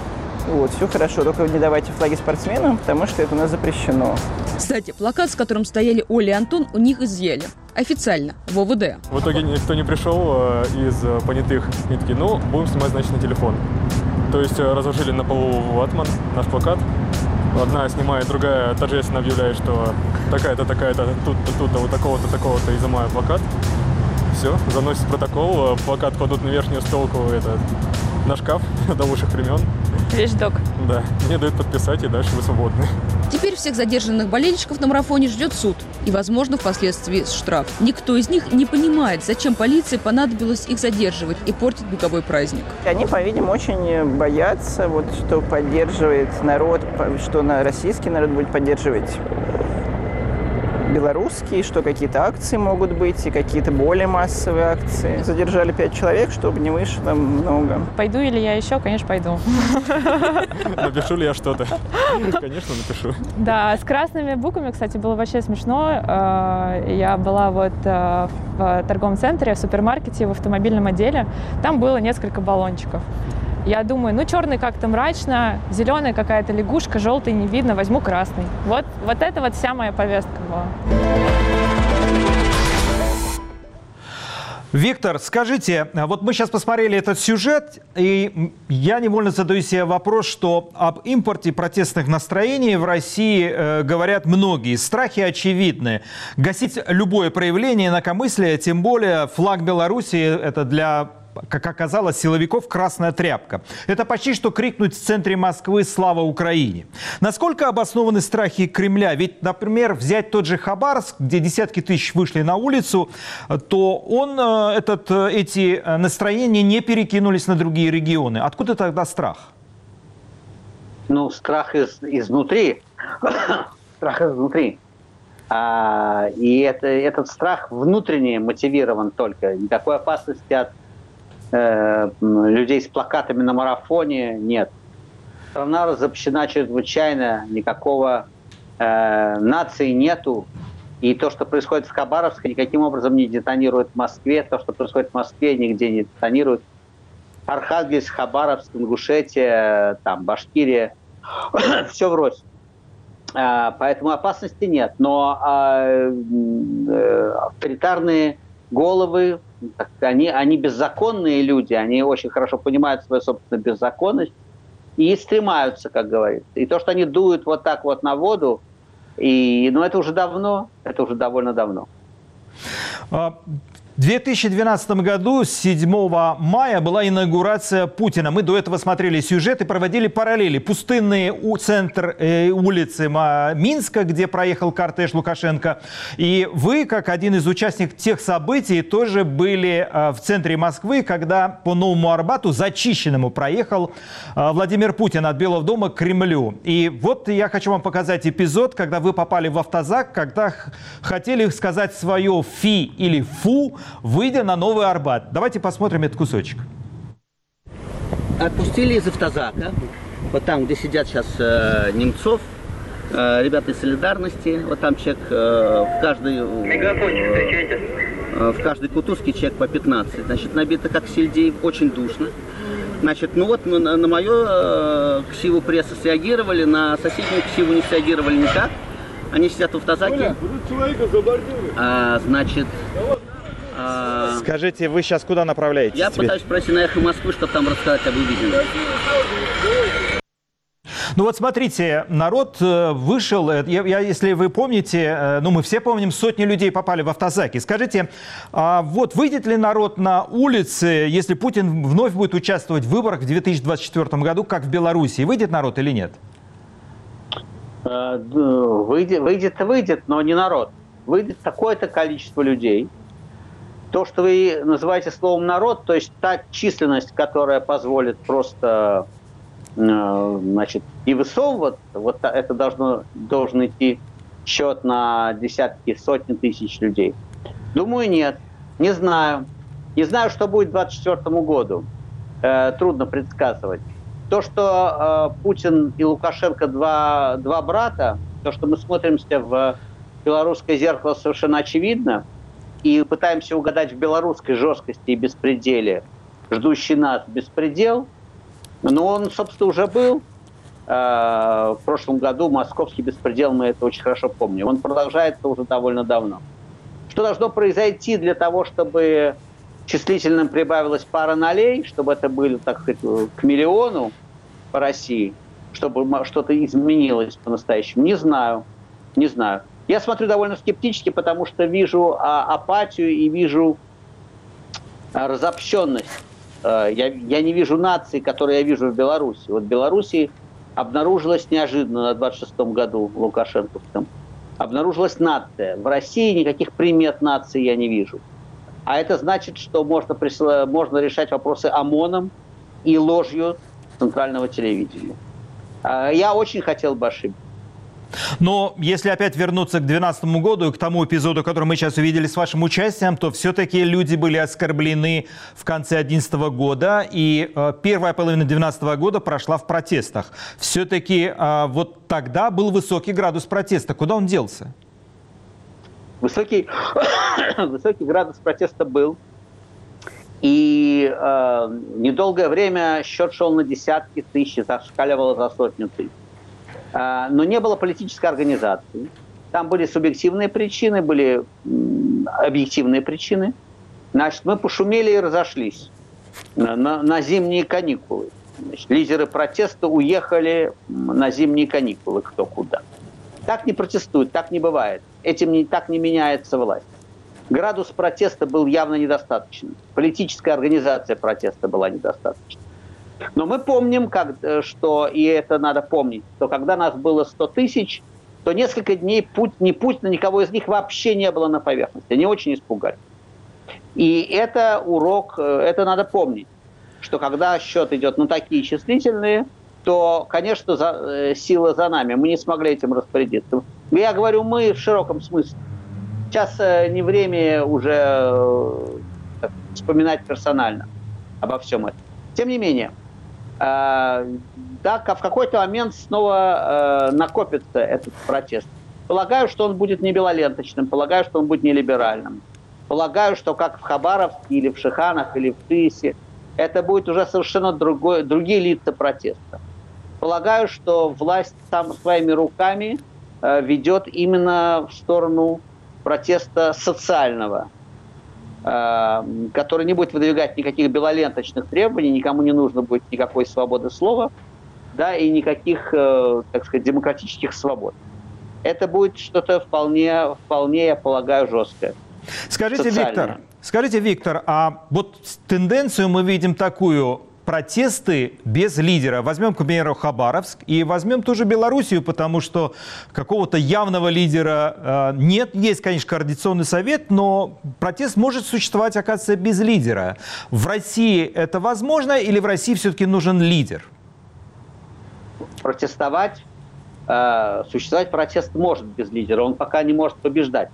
Вот, все хорошо, только не давайте флаги спортсменам, потому что это у нас запрещено. Кстати, плакат, с которым стояли Оля и Антон, у них изъяли. Официально, в ОВД. В итоге никто не пришел из понятых. И такие: ну, будем снимать, значит, на телефон. То есть разложили на полу ватман наш плакат. Одна снимает, другая торжественно объявляет, что такая-то, такая-то, тут-то, тут-то, вот такого-то, такого-то, изымаю плакат. Все, заносит протокол, плакат кладут на верхнюю столку, это, на шкаф до лучших времен. Вещдок. Да, мне дают подписать, и дальше вы свободны. Теперь всех задержанных болельщиков на марафоне ждет суд и, возможно, впоследствии штраф. Никто из них не понимает, зачем полиции понадобилось их задерживать и портить беговой праздник. Они, по-видимому, очень боятся, вот, что поддерживает народ, что на российский народ будет поддерживать белорусские, что какие-то акции могут быть и какие-то более массовые акции. Задержали пять человек, чтобы не вышло много. Пойду или я еще? Конечно, пойду. Напишу ли я что-то? Конечно, напишу. Да, с красными буквами, кстати, было вообще смешно. Я была вот в торговом центре, в супермаркете, в автомобильном отделе. Там было несколько баллончиков. Я думаю, ну черный как-то мрачно, зеленый какая-то лягушка, желтый не видно, возьму красный. Вот, вот это вот вся моя повестка была. Виктор, скажите, вот мы сейчас посмотрели этот сюжет, и я невольно задаю себе вопрос, что об импорте протестных настроений в России э, говорят многие. Страхи очевидны. Гасить любое проявление инакомыслия, тем более флаг Беларуси, это для, как оказалось, силовиков красная тряпка. Это почти что крикнуть в центре Москвы «Слава Украине». Насколько обоснованы страхи Кремля? Ведь, например, взять тот же Хабаровск, где десятки тысяч вышли на улицу, то он, этот, эти настроения не перекинулись на другие регионы. Откуда тогда страх? Ну, страх из, изнутри. Страх изнутри. А, и это, этот страх внутренне мотивирован только. Никакой опасности от людей с плакатами на марафоне нет. Страна разобщена чрезвычайно, никакого э, нации нету. И то, что происходит в Хабаровске, никаким образом не детонирует в Москве. То, что происходит в Москве, нигде не детонирует. Архангельск, Хабаровск, Ингушетия, там, Башкирия. Все врозь. А, поэтому опасности нет. Но а, э, авторитарные головы, Они, они беззаконные люди, они очень хорошо понимают свою собственную беззаконность и стремаются, как говорится. И то, что они дуют вот так вот на воду, и, ну, это уже давно, это уже довольно давно. В две тысячи двенадцатом году, седьмого мая, была инаугурация Путина. Мы до этого смотрели сюжет и проводили параллели. Пустынный центр э, улицы Минска, где проехал кортеж Лукашенко. И вы, как один из участников тех событий, тоже были э, в центре Москвы, когда по Новому Арбату, зачищенному, проехал э, Владимир Путин от Белого дома к Кремлю. И вот я хочу вам показать эпизод, когда вы попали в автозак, когда хотели сказать свое «фи» или «фу», выйдя на Новый Арбат. Давайте посмотрим этот кусочек. Отпустили из автозака, вот там, где сидят сейчас э, Немцов, э, ребята из солидарности, вот там человек э, в каждой... Мегафон, встречайте. В каждой кутузке человек по пятнадцать. Значит, набито как сельдей, очень душно. Значит, ну вот на, на мою э, ксиву пресса среагировали, на соседнюю ксиву не среагировали никак. Они сидят в автозаке. А, значит... А... Скажите, вы сейчас куда направляетесь? Я теперь? пытаюсь пройти на «Эхо Москвы», чтобы там рассказать об увиденном. Ну вот смотрите, народ вышел, я, я, если вы помните, ну мы все помним, сотни людей попали в автозаки. Скажите, а вот выйдет ли народ на улицы, если Путин вновь будет участвовать в выборах в две тысячи двадцать четвёртом году, как в Беларуси? Выйдет народ или нет? Выйдет, выйдет, выйдет, но не народ. Выйдет такое-то количество людей. То, что вы называете словом «народ», то есть та численность, которая позволит просто... значит, и высовываться, вот это должно, должен идти счет на десятки, сотни тысяч людей. Думаю, нет. Не знаю. Не знаю, что будет к двадцать четвёртому году. Э, трудно предсказывать. То, что э, Путин и Лукашенко два, два брата, то, что мы смотримся в белорусское зеркало, совершенно очевидно, и пытаемся угадать в белорусской жесткости и беспределе ждущий нас беспредел. Но он, собственно, уже был э, в прошлом году. Московский беспредел, мы это очень хорошо помним. Он продолжается уже довольно давно. Что должно произойти для того, чтобы числительным прибавилась пара нолей, чтобы это были, так сказать, к миллиону по России, чтобы что-то изменилось по-настоящему? Не знаю. Не знаю. Я смотрю довольно скептически, потому что вижу а, апатию и вижу а, разобщенность. Я, я не вижу нации, которые я вижу в Беларуси. Вот в Беларуси обнаружилась неожиданно на двадцать шестом году лукашенковском. Обнаружилась нация. В России никаких примет нации я не вижу. А это значит, что можно, присла... можно решать вопросы ОМОНом и ложью центрального телевидения. Я очень хотел бы ошибиться. Но если опять вернуться к две тысячи двенадцатому году и к тому эпизоду, который мы сейчас увидели с вашим участием, то все-таки люди были оскорблены в конце две тысячи одиннадцатого года, и э, первая половина две тысячи двенадцатого года прошла в протестах. Все-таки э, вот тогда был высокий градус протеста. Куда он делся? Высокий, высокий градус протеста был. И э, недолгое время счет шел на десятки тысяч, зашкаливало за сотню тысяч. Но не было политической организации. Там были субъективные причины, были объективные причины. Значит, мы пошумели и разошлись на, на, на зимние каникулы. Значит, лидеры протеста уехали на зимние каникулы кто куда. Так не протестуют, так не бывает. Этим не, так не меняется власть. Градус протеста был явно недостаточен. Политическая организация протеста была недостаточна. Но мы помним, как, что, и это надо помнить, что когда нас было сто тысяч, то несколько дней путь, ни Путина, никого из них вообще не было на поверхности. Они очень испугались. И это урок, это надо помнить, что когда счет идет на такие числительные, то, конечно, за, сила за нами. Мы не смогли этим распорядиться. Я говорю «мы» в широком смысле. Сейчас не время уже так, вспоминать персонально обо всем этом. Тем не менее, да, в какой-то момент снова э, накопится этот протест. Полагаю, что он будет не белоленточным, полагаю, что он будет не либеральным. Полагаю, что как в Хабаровске или в Шиханах или в Тысе, это будет уже совершенно другой, другие лица протеста. Полагаю, что власть сам своими руками э, ведет именно в сторону протеста социального, который не будет выдвигать никаких белоленточных требований, никому не нужно будет никакой свободы слова, да, и никаких, так сказать, демократических свобод. Это будет что-то вполне, вполне, я полагаю, жесткое. Скажите, социальное. Виктор, скажите, Виктор, а вот тенденцию мы видим такую: протесты без лидера. Возьмем, к примеру, Хабаровск и возьмем ту же Белоруссию, потому что какого-то явного лидера э, нет. Есть, конечно, Координационный совет, но протест может существовать, оказывается, без лидера. В России это возможно или в России все-таки нужен лидер? Протестовать, э, существовать протест может без лидера. Он пока не может побеждать.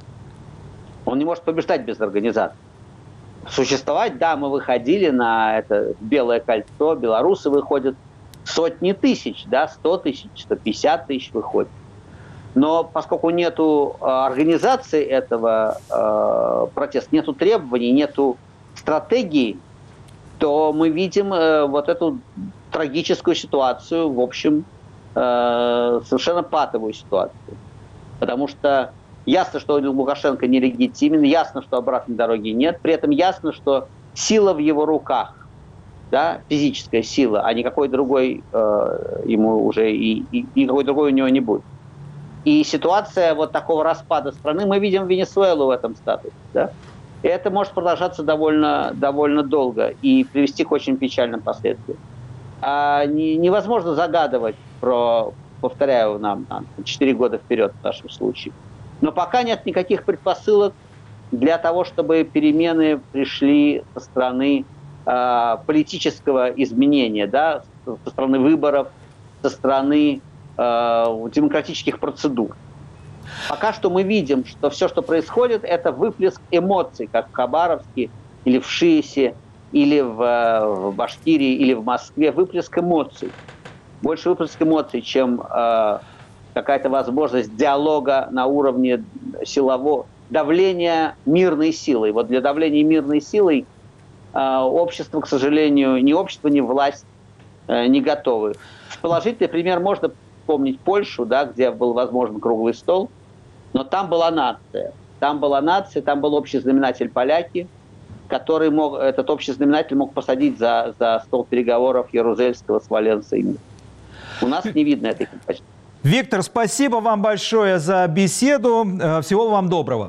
Он не может побеждать без организации. Существовать, да, мы выходили на это Белое кольцо, белорусы выходят сотни тысяч, да, сто тысяч, сто пятьдесят тысяч выходят. Но поскольку нету организации этого э, протеста, нету требований, нету стратегии, то мы видим э, вот эту трагическую ситуацию, в общем, э, совершенно патовую ситуацию. Потому что ясно, что Лукашенко нелегитимен, ясно, что обратной дороги нет, при этом ясно, что сила в его руках, да, физическая сила, а никакой другой э, ему уже и, и никакой другой у него не будет. И ситуация вот такого распада страны, мы видим Венесуэлу в этом статусе. Да? И это может продолжаться довольно, довольно долго и привести к очень печальным последствиям. А не, невозможно загадывать про, повторяю, нам на четыре года вперед в нашем случае. Но пока нет никаких предпосылок для того, чтобы перемены пришли со стороны э, политического изменения, да? Со стороны выборов, со стороны демократических процедур. Пока что мы видим, что все, что происходит, это выплеск эмоций, как в Хабаровске, или в Шиесе, или в, в Башкирии, или в Москве. Выплеск эмоций. Больше выплеск эмоций, чем э, какая-то возможность диалога на уровне силового давления мирной силой. Вот для давления мирной силой э, общество, к сожалению, ни общество, ни власть э, не готовы. Положительный пример можно помнить Польшу, да, где был возможен круглый стол, но там была нация. Там была нация, там был общий знаменатель поляки, который мог, этот общий знаменатель мог посадить за, за стол переговоров Ярузельского, Смоленца и Минска. У нас не видно этой композиции. Виктор, спасибо вам большое за беседу. Всего вам доброго.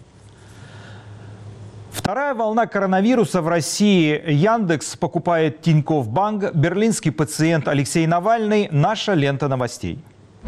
Вторая волна коронавируса в России. Яндекс покупает Тинькофф Банк. Берлинский пациент Алексей Навальный. Наша лента новостей.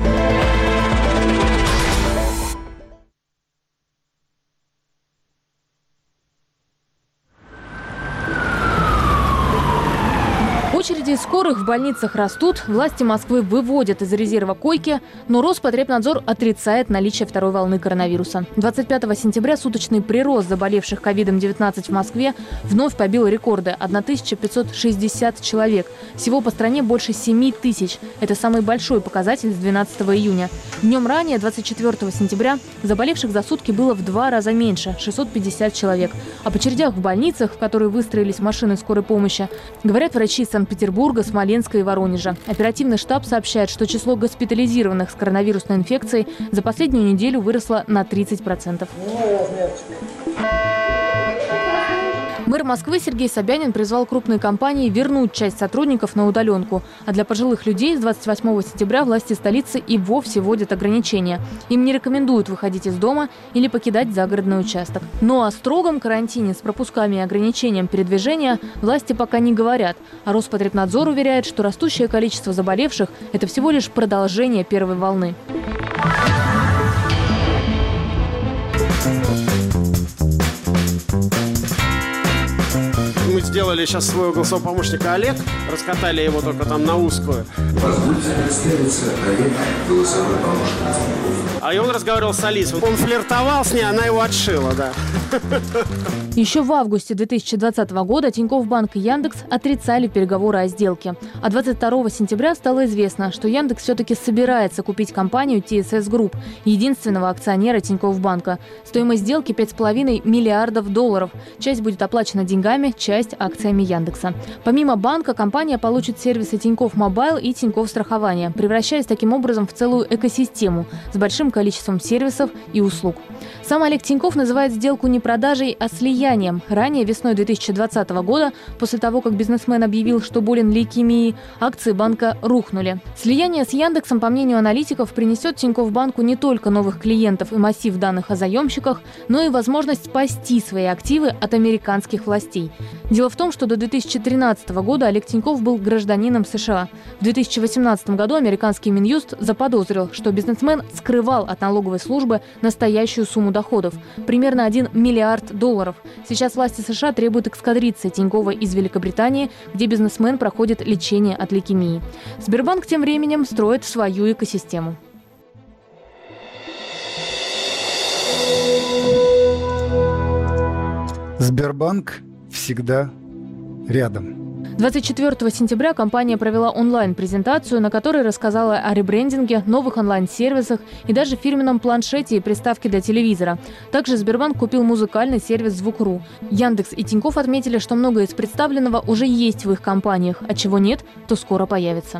Очереди скорых в больницах растут, власти Москвы выводят из резерва койки, но Роспотребнадзор отрицает наличие второй волны коронавируса. двадцать пятого сентября суточный прирост заболевших ковид девятнадцать в Москве вновь побил рекорды – тысяча пятьсот шестьдесят человек. Всего по стране больше семи тысяч. Это самый большой показатель с двенадцатого июня. Днем ранее, двадцать четвёртого сентября, заболевших за сутки было в два раза меньше – шестьсот пятьдесят человек. О очередях в больницах, в которые выстроились машины скорой помощи, говорят врачи из Санкт-Петербурга, Смоленска и Воронежа. Оперативный штаб сообщает, что число госпитализированных с коронавирусной инфекцией за последнюю неделю выросло на тридцать процентов. Мэр Москвы Сергей Собянин призвал крупные компании вернуть часть сотрудников на удаленку. А для пожилых людей с двадцать восьмого сентября власти столицы и вовсе вводят ограничения. Им не рекомендуют выходить из дома или покидать загородный участок. Но о строгом карантине с пропусками и ограничением передвижения власти пока не говорят. А Роспотребнадзор уверяет, что растущее количество заболевших – это всего лишь продолжение первой волны. Мы сделали сейчас своего голосового помощника Олег, раскатали его только там на узкую. Позвольте представиться, Олег, голосовой помощник. А и он разговаривал с Алисой. Он флиртовал с ней, она его отшила, да. Еще в августе две тысячи двадцатого года Тинькофф Банк и Яндекс отрицали переговоры о сделке. А двадцать второго сентября стало известно, что Яндекс все-таки собирается купить компанию Ти Эс Эс Групп, единственного акционера Тинькофф Банка. Стоимость сделки пять с половиной миллиардов долларов. Часть будет оплачена деньгами, часть акциями Яндекса. Помимо банка, компания получит сервисы Тинькофф Мобайл и Тинькофф Страхование, превращаясь таким образом в целую экосистему с большим количеством сервисов и услуг. Сам Олег Тинькофф называет сделку не продажей, а слиянием. Ранее, весной две тысячи двадцатого года, после того, как бизнесмен объявил, что болен лейкемией, акции банка рухнули. Слияние с Яндексом, по мнению аналитиков, принесет Тинькофф Банку не только новых клиентов и массив данных о заемщиках, но и возможность спасти свои активы от американских властей. Дело в том, что до две тысячи тринадцатого года Олег Тинькофф был гражданином США. В две тысячи восемнадцатом году американский Минюст заподозрил, что бизнесмен скрывал от налоговой службы настоящую сумму доходов – примерно один миллиард долларов. Сейчас власти США требуют экстрадиции Тинькова из Великобритании, где бизнесмен проходит лечение от лейкемии. Сбербанк тем временем строит свою экосистему. Сбербанк всегда рядом. двадцать четвёртого сентября компания провела онлайн-презентацию, на которой рассказала о ребрендинге, новых онлайн-сервисах и даже фирменном планшете и приставке для телевизора. Также Сбербанк купил музыкальный сервис «Звук.ру». Яндекс и Тинькофф отметили, что многое из представленного уже есть в их компаниях, а чего нет, то скоро появится.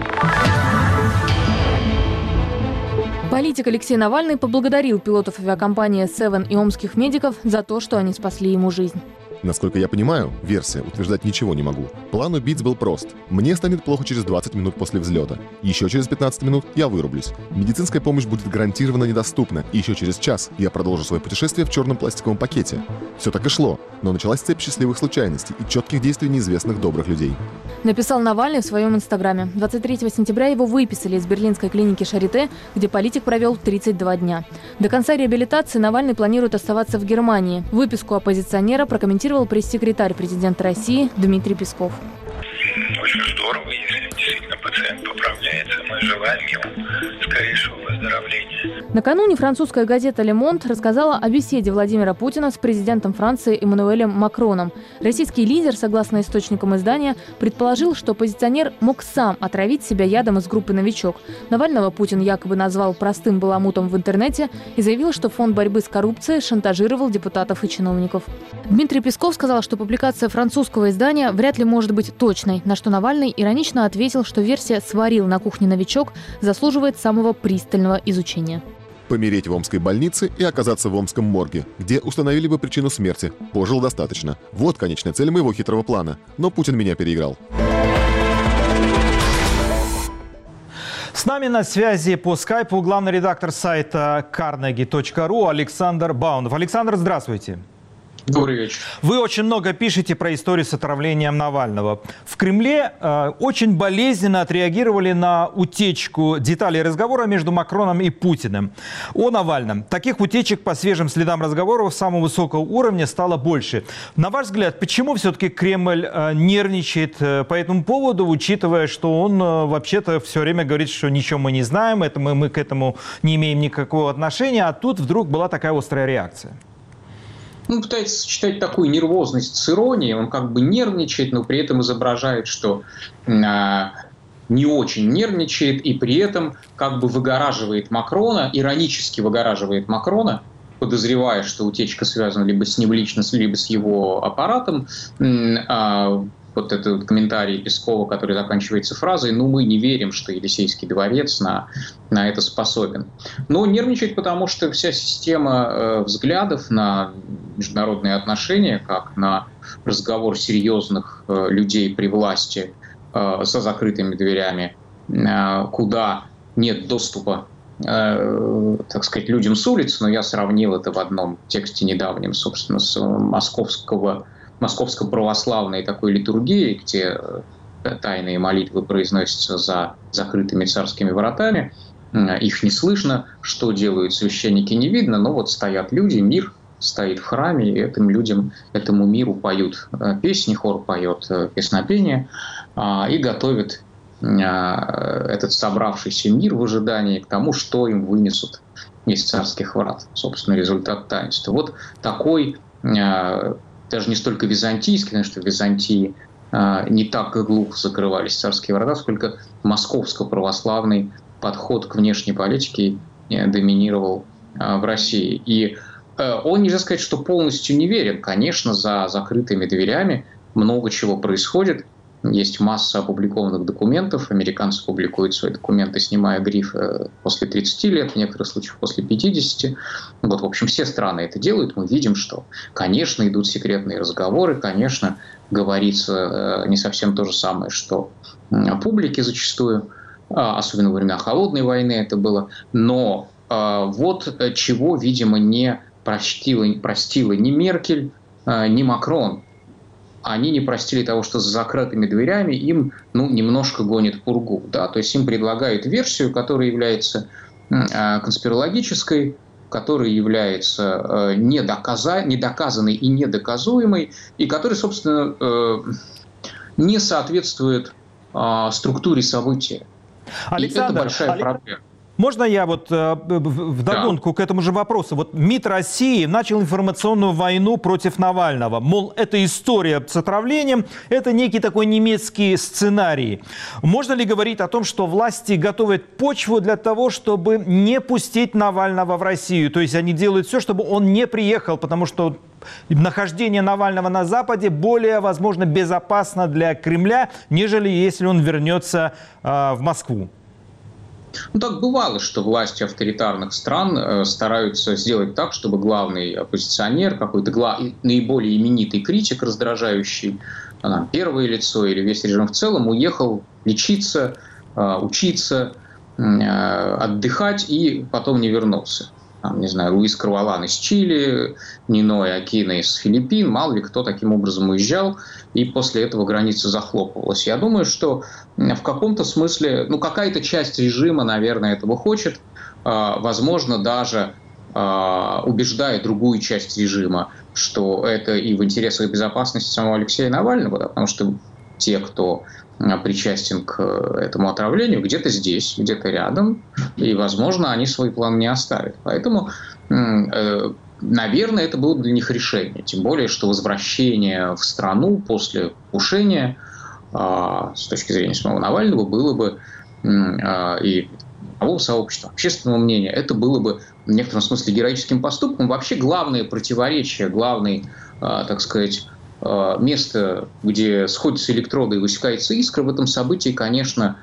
Политик Алексей Навальный поблагодарил пилотов авиакомпании «Севен» и омских медиков за то, что они спасли ему жизнь. Насколько я понимаю, версия, утверждать ничего не могу. План убийц был прост. Мне станет плохо через двадцать минут после взлета. Еще через пятнадцать минут я вырублюсь. Медицинская помощь будет гарантированно недоступна. И еще через час я продолжу свое путешествие в черном пластиковом пакете. Все так и шло, но началась цепь счастливых случайностей и четких действий неизвестных добрых людей. Написал Навальный в своем инстаграме. двадцать третьего сентября его выписали из берлинской клиники Шарите, где политик провел тридцать два дня. До конца реабилитации Навальный планирует оставаться в Германии. Выписку оппозиционера прокомментировал пресс-секретарь президента России Дмитрий Песков. Очень здорово, если действительно пациент поправляется. Мы желаем ему скорейшего выздоровления. Накануне французская газета «Ле Монд» рассказала о беседе Владимира Путина с президентом Франции Эммануэлем Макроном. Российский лидер, согласно источникам издания, предположил, что оппозиционер мог сам отравить себя ядом из группы «Новичок». Навального Путин якобы назвал простым баламутом в интернете и заявил, что Фонд борьбы с коррупцией шантажировал депутатов и чиновников. Дмитрий Песков сказал, что публикация французского издания вряд ли может быть точной, на что Навальный иронично ответил, что версия «сварил на кухне новичок» заслуживает самого пристального изучения. Помереть в омской больнице и оказаться в омском морге, где установили бы причину смерти. Пожил достаточно. Вот конечная цель моего хитрого плана. Но Путин меня переиграл. С нами на связи по скайпу главный редактор сайта карнеги точка ру Александр Баунов. Александр, здравствуйте. Добрый вечер. Вы очень много пишете про историю с отравлением Навального. В Кремле э, очень болезненно отреагировали на утечку деталей разговора между Макроном и Путиным о Навальном. Таких утечек по свежим следам разговоров самого высокого уровня стало больше. На ваш взгляд, почему все-таки Кремль э, нервничает э, по этому поводу, учитывая, что он э, вообще-то все время говорит, что ничего мы не знаем, это мы, мы к этому не имеем никакого отношения, а тут вдруг была такая острая реакция? Он пытается сочетать такую нервозность с иронией, он как бы нервничает, но при этом изображает, что э, не очень нервничает, и при этом как бы выгораживает Макрона, иронически выгораживает Макрона, подозревая, что утечка связана либо с ним лично, либо с его аппаратом. Э, вот этот комментарий Пескова, который заканчивается фразой «ну мы не верим, что Елисейский дворец на, на это способен». Но нервничает, потому что вся система э, взглядов на международные отношения, как на разговор серьезных э, людей при власти э, за закрытыми дверями, э, куда нет доступа, э, так сказать, людям с улицы, но я сравнил это в одном тексте недавнем, собственно, с московского московско-православной такой литургии, где тайные молитвы произносятся за закрытыми царскими вратами, их не слышно, что делают священники не видно, но вот стоят люди, мир стоит в храме, и этим людям, этому миру поют песни, хор поет песнопение и готовят этот собравшийся мир в ожидании к тому, что им вынесут из царских врат, собственно, результат таинства. Вот такой даже не столько византийский, потому что в Византии э, не так глухо закрывались царские врата, сколько московско-православный подход к внешней политике э, доминировал э, в России. И э, он, нельзя сказать, что полностью не верен. Конечно, за закрытыми дверями много чего происходит. Есть масса опубликованных документов. Американцы публикуют свои документы, снимая гриф после тридцати лет, в некоторых случаях после пятидесяти. Вот, в общем, все страны это делают. Мы видим, что, конечно, идут секретные разговоры, конечно, говорится не совсем то же самое, что публике зачастую, особенно во времена Холодной войны это было. Но вот чего, видимо, не простила, простила ни Меркель, ни Макрон. Они не простили того, что за закрытыми дверями им ну, немножко гонит пургу. Да? То есть им предлагают версию, которая является э, конспирологической, которая является э, недоказа... недоказанной и недоказуемой, и которая, собственно, э, не соответствует э, структуре события. Александр, и это большая Александр... проблема. Можно я вот э, вдогонку да. к этому же вопросу? Вот МИД России начал информационную войну против Навального. Мол, это история с отравлением, это некий такой немецкий сценарий. Можно ли говорить о том, что власти готовят почву для того, чтобы не пустить Навального в Россию? То есть они делают все, чтобы он не приехал, потому что нахождение Навального на Западе более, возможно, безопасно для Кремля, нежели если он вернется э, в Москву. Ну, так бывало, что власти авторитарных стран э, стараются сделать так, чтобы главный оппозиционер, какой-то гла- наиболее именитый критик, раздражающий э, первое лицо или весь режим в целом, уехал лечиться, э, учиться, э, отдыхать и потом не вернулся. Там, не знаю, Луис Карвалан из Чили, Ниной Акино из Филиппин, мало ли кто таким образом уезжал, и после этого граница захлопывалась. Я думаю, что в каком-то смысле, ну, какая-то часть режима, наверное, этого хочет, возможно, даже убеждая другую часть режима, что это и в интересах безопасности самого Алексея Навального, да, потому что те, кто причастен к этому отравлению, где-то здесь, где-то рядом, и, возможно, они свои планы не оставят. Поэтому, наверное, это было для них решение. Тем более, что возвращение в страну после покушения, с точки зрения самого Навального, было бы и мирового сообщества, общественного мнения, это было бы в некотором смысле героическим поступком. Вообще главное противоречие, главный, так сказать, место, где сходятся электроды и высекается искра, в этом событии, конечно,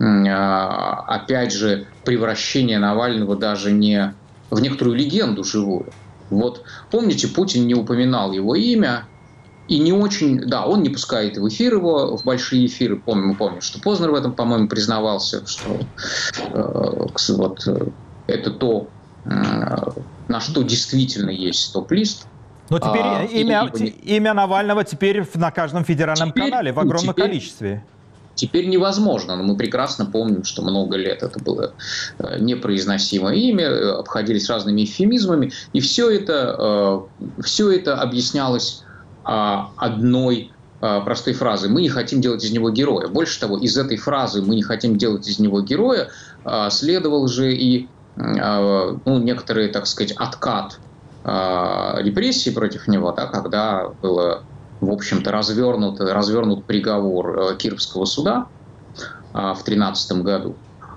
опять же, превращение Навального даже не в некоторую легенду живую. Вот помните, Путин не упоминал его имя, и не очень, да, он не пускает в эфир его, в большие эфиры. Помним, мы помним, что Познер в этом, по-моему, признавался, что э, вот, это то, э, на что действительно есть стоп-лист. Но теперь а, имя, и, имя Навального теперь на каждом федеральном теперь, канале в огромном теперь, количестве. Теперь невозможно, но мы прекрасно помним, что много лет это было непроизносимое имя, обходились разными эвфемизмами, и все это, все это объяснялось одной простой фразой: мы не хотим делать из него героя. Больше того, из этой фразы «мы не хотим делать из него героя» следовал же и ну, некоторый, так сказать, откат репрессий против него, да, когда было, в общем-то, развернут, развернут приговор Кировского суда в две тысячи тринадцатом году.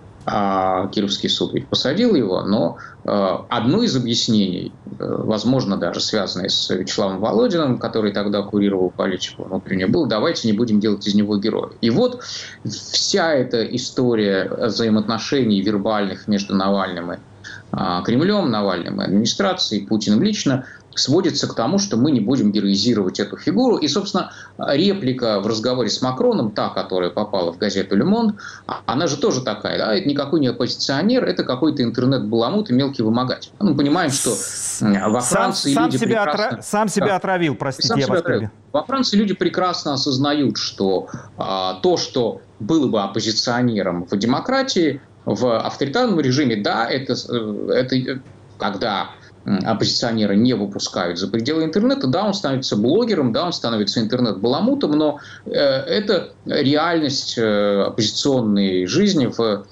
А Кировский суд ведь посадил его, но одно из объяснений, возможно, даже связанное с Вячеславом Володиным, который тогда курировал политику внутреннюю, было: давайте не будем делать из него героя. И вот вся эта история взаимоотношений вербальных между Навальным и Кремлем, Навальным и администрацией, Путиным лично, сводится к тому, что мы не будем героизировать эту фигуру. И, собственно, реплика в разговоре с Макроном, та, которая попала в газету «Ле Монд», она же тоже такая, да, это никакой не оппозиционер, это какой-то интернет-баламут и мелкий вымогатель. Мы понимаем, что во Франции сам, люди сам себя прекрасно... отра... Сам себя да. отравил, простите, сам я вас отравил. Во Франции люди прекрасно осознают, что а, то, что было бы оппозиционером в демократии, в авторитарном режиме, да, это, это когда оппозиционера не выпускают за пределы интернета, да, он становится блогером, да, он становится интернет-баламутом, но э, это реальность э, оппозиционной жизни в, э,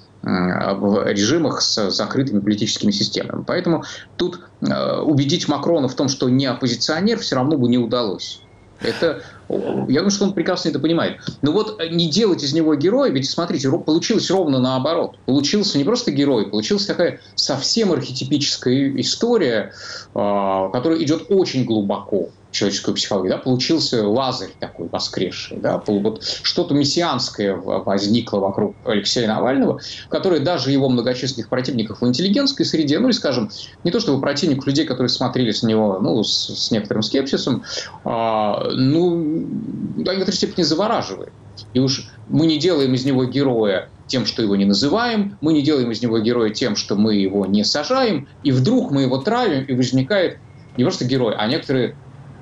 в режимах с закрытыми политическими системами. Поэтому тут э, убедить Макрона в том, что не оппозиционер, все равно бы не удалось. Это, я думаю, что он прекрасно это понимает. Но вот не делать из него героя, ведь, смотрите, получилось ровно наоборот. Получился не просто герой, получилась такая совсем архетипическая история, которая идет очень глубоко в человеческую психологию. Да? Получился Лазарь такой воскресший. Да? Вот что-то мессианское возникло вокруг Алексея Навального, которое даже его многочисленных противников в интеллигентской среде, ну или, скажем, не то чтобы противников, людей, которые смотрели с него ну, с, с некоторым скепсисом, а, ну, до некоторой степени завораживает. И уж мы не делаем из него героя тем, что его не называем, мы не делаем из него героя тем, что мы его не сажаем, и вдруг мы его травим, и возникает не просто герой, а некоторые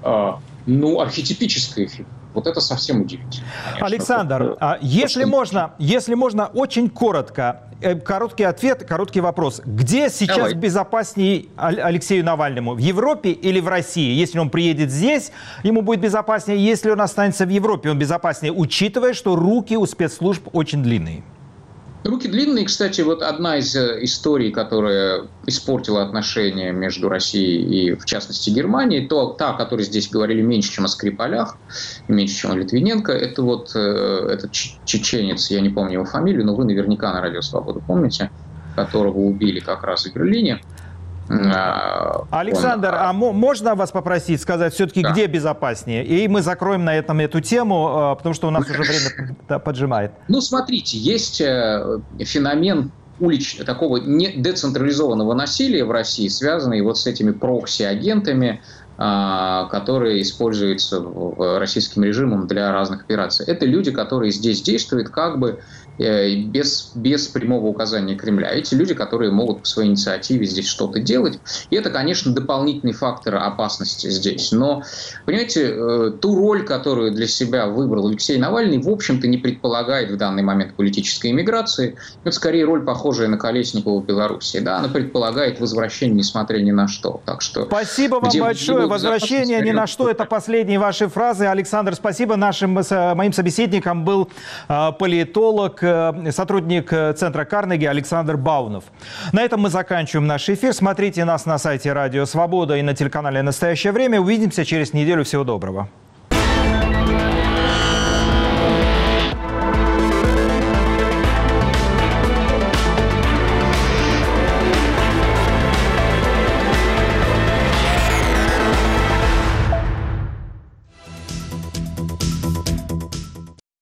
ну, архетипическая фигура. Вот это совсем удивительно. Конечно. Александр, вот, если, можно, если можно, очень коротко, короткий ответ, короткий вопрос. Где сейчас Давай. безопаснее Алексею Навальному? В Европе или в России? Если он приедет здесь, ему будет безопаснее. Если он останется в Европе, он безопаснее, учитывая, что руки у спецслужб очень длинные. Руки длинные, кстати, вот одна из историй, которая испортила отношения между Россией и, в частности, Германией, то та, о которой здесь говорили меньше, чем о Скрипалях, меньше, чем о Литвиненко, это вот э, этот чеченец, я не помню его фамилию, но вы наверняка на Радио Свобода помните, которого убили как раз в Берлине. Александр, Он... а можно вас попросить сказать все-таки, да. где безопаснее? И мы закроем на этом эту тему, потому что у нас уже время поджимает. Ну, смотрите, есть феномен уличного, такого не децентрализованного насилия в России, связанный вот с этими прокси-агентами, которые используются российским режимом для разных операций. Это люди, которые здесь действуют как бы без, без прямого указания Кремля. Эти люди, которые могут по своей инициативе здесь что-то делать. И это, конечно, дополнительный фактор опасности здесь. Но, понимаете, ту роль, которую для себя выбрал Алексей Навальный, в общем-то, не предполагает в данный момент политической иммиграции. Это скорее роль, похожая на Колесникова в Беларуси. Да, она предполагает возвращение, несмотря ни на что. Так что, спасибо вам большое. Возвращение ни на что. Это последние ваши фразы. Александр, спасибо. Нашим, моим собеседником был политолог, сотрудник Центра Карнеги Александр Баунов. На этом мы заканчиваем наш эфир. Смотрите нас на сайте Радио Свобода и на телеканале «Настоящее время». Увидимся через неделю. Всего доброго.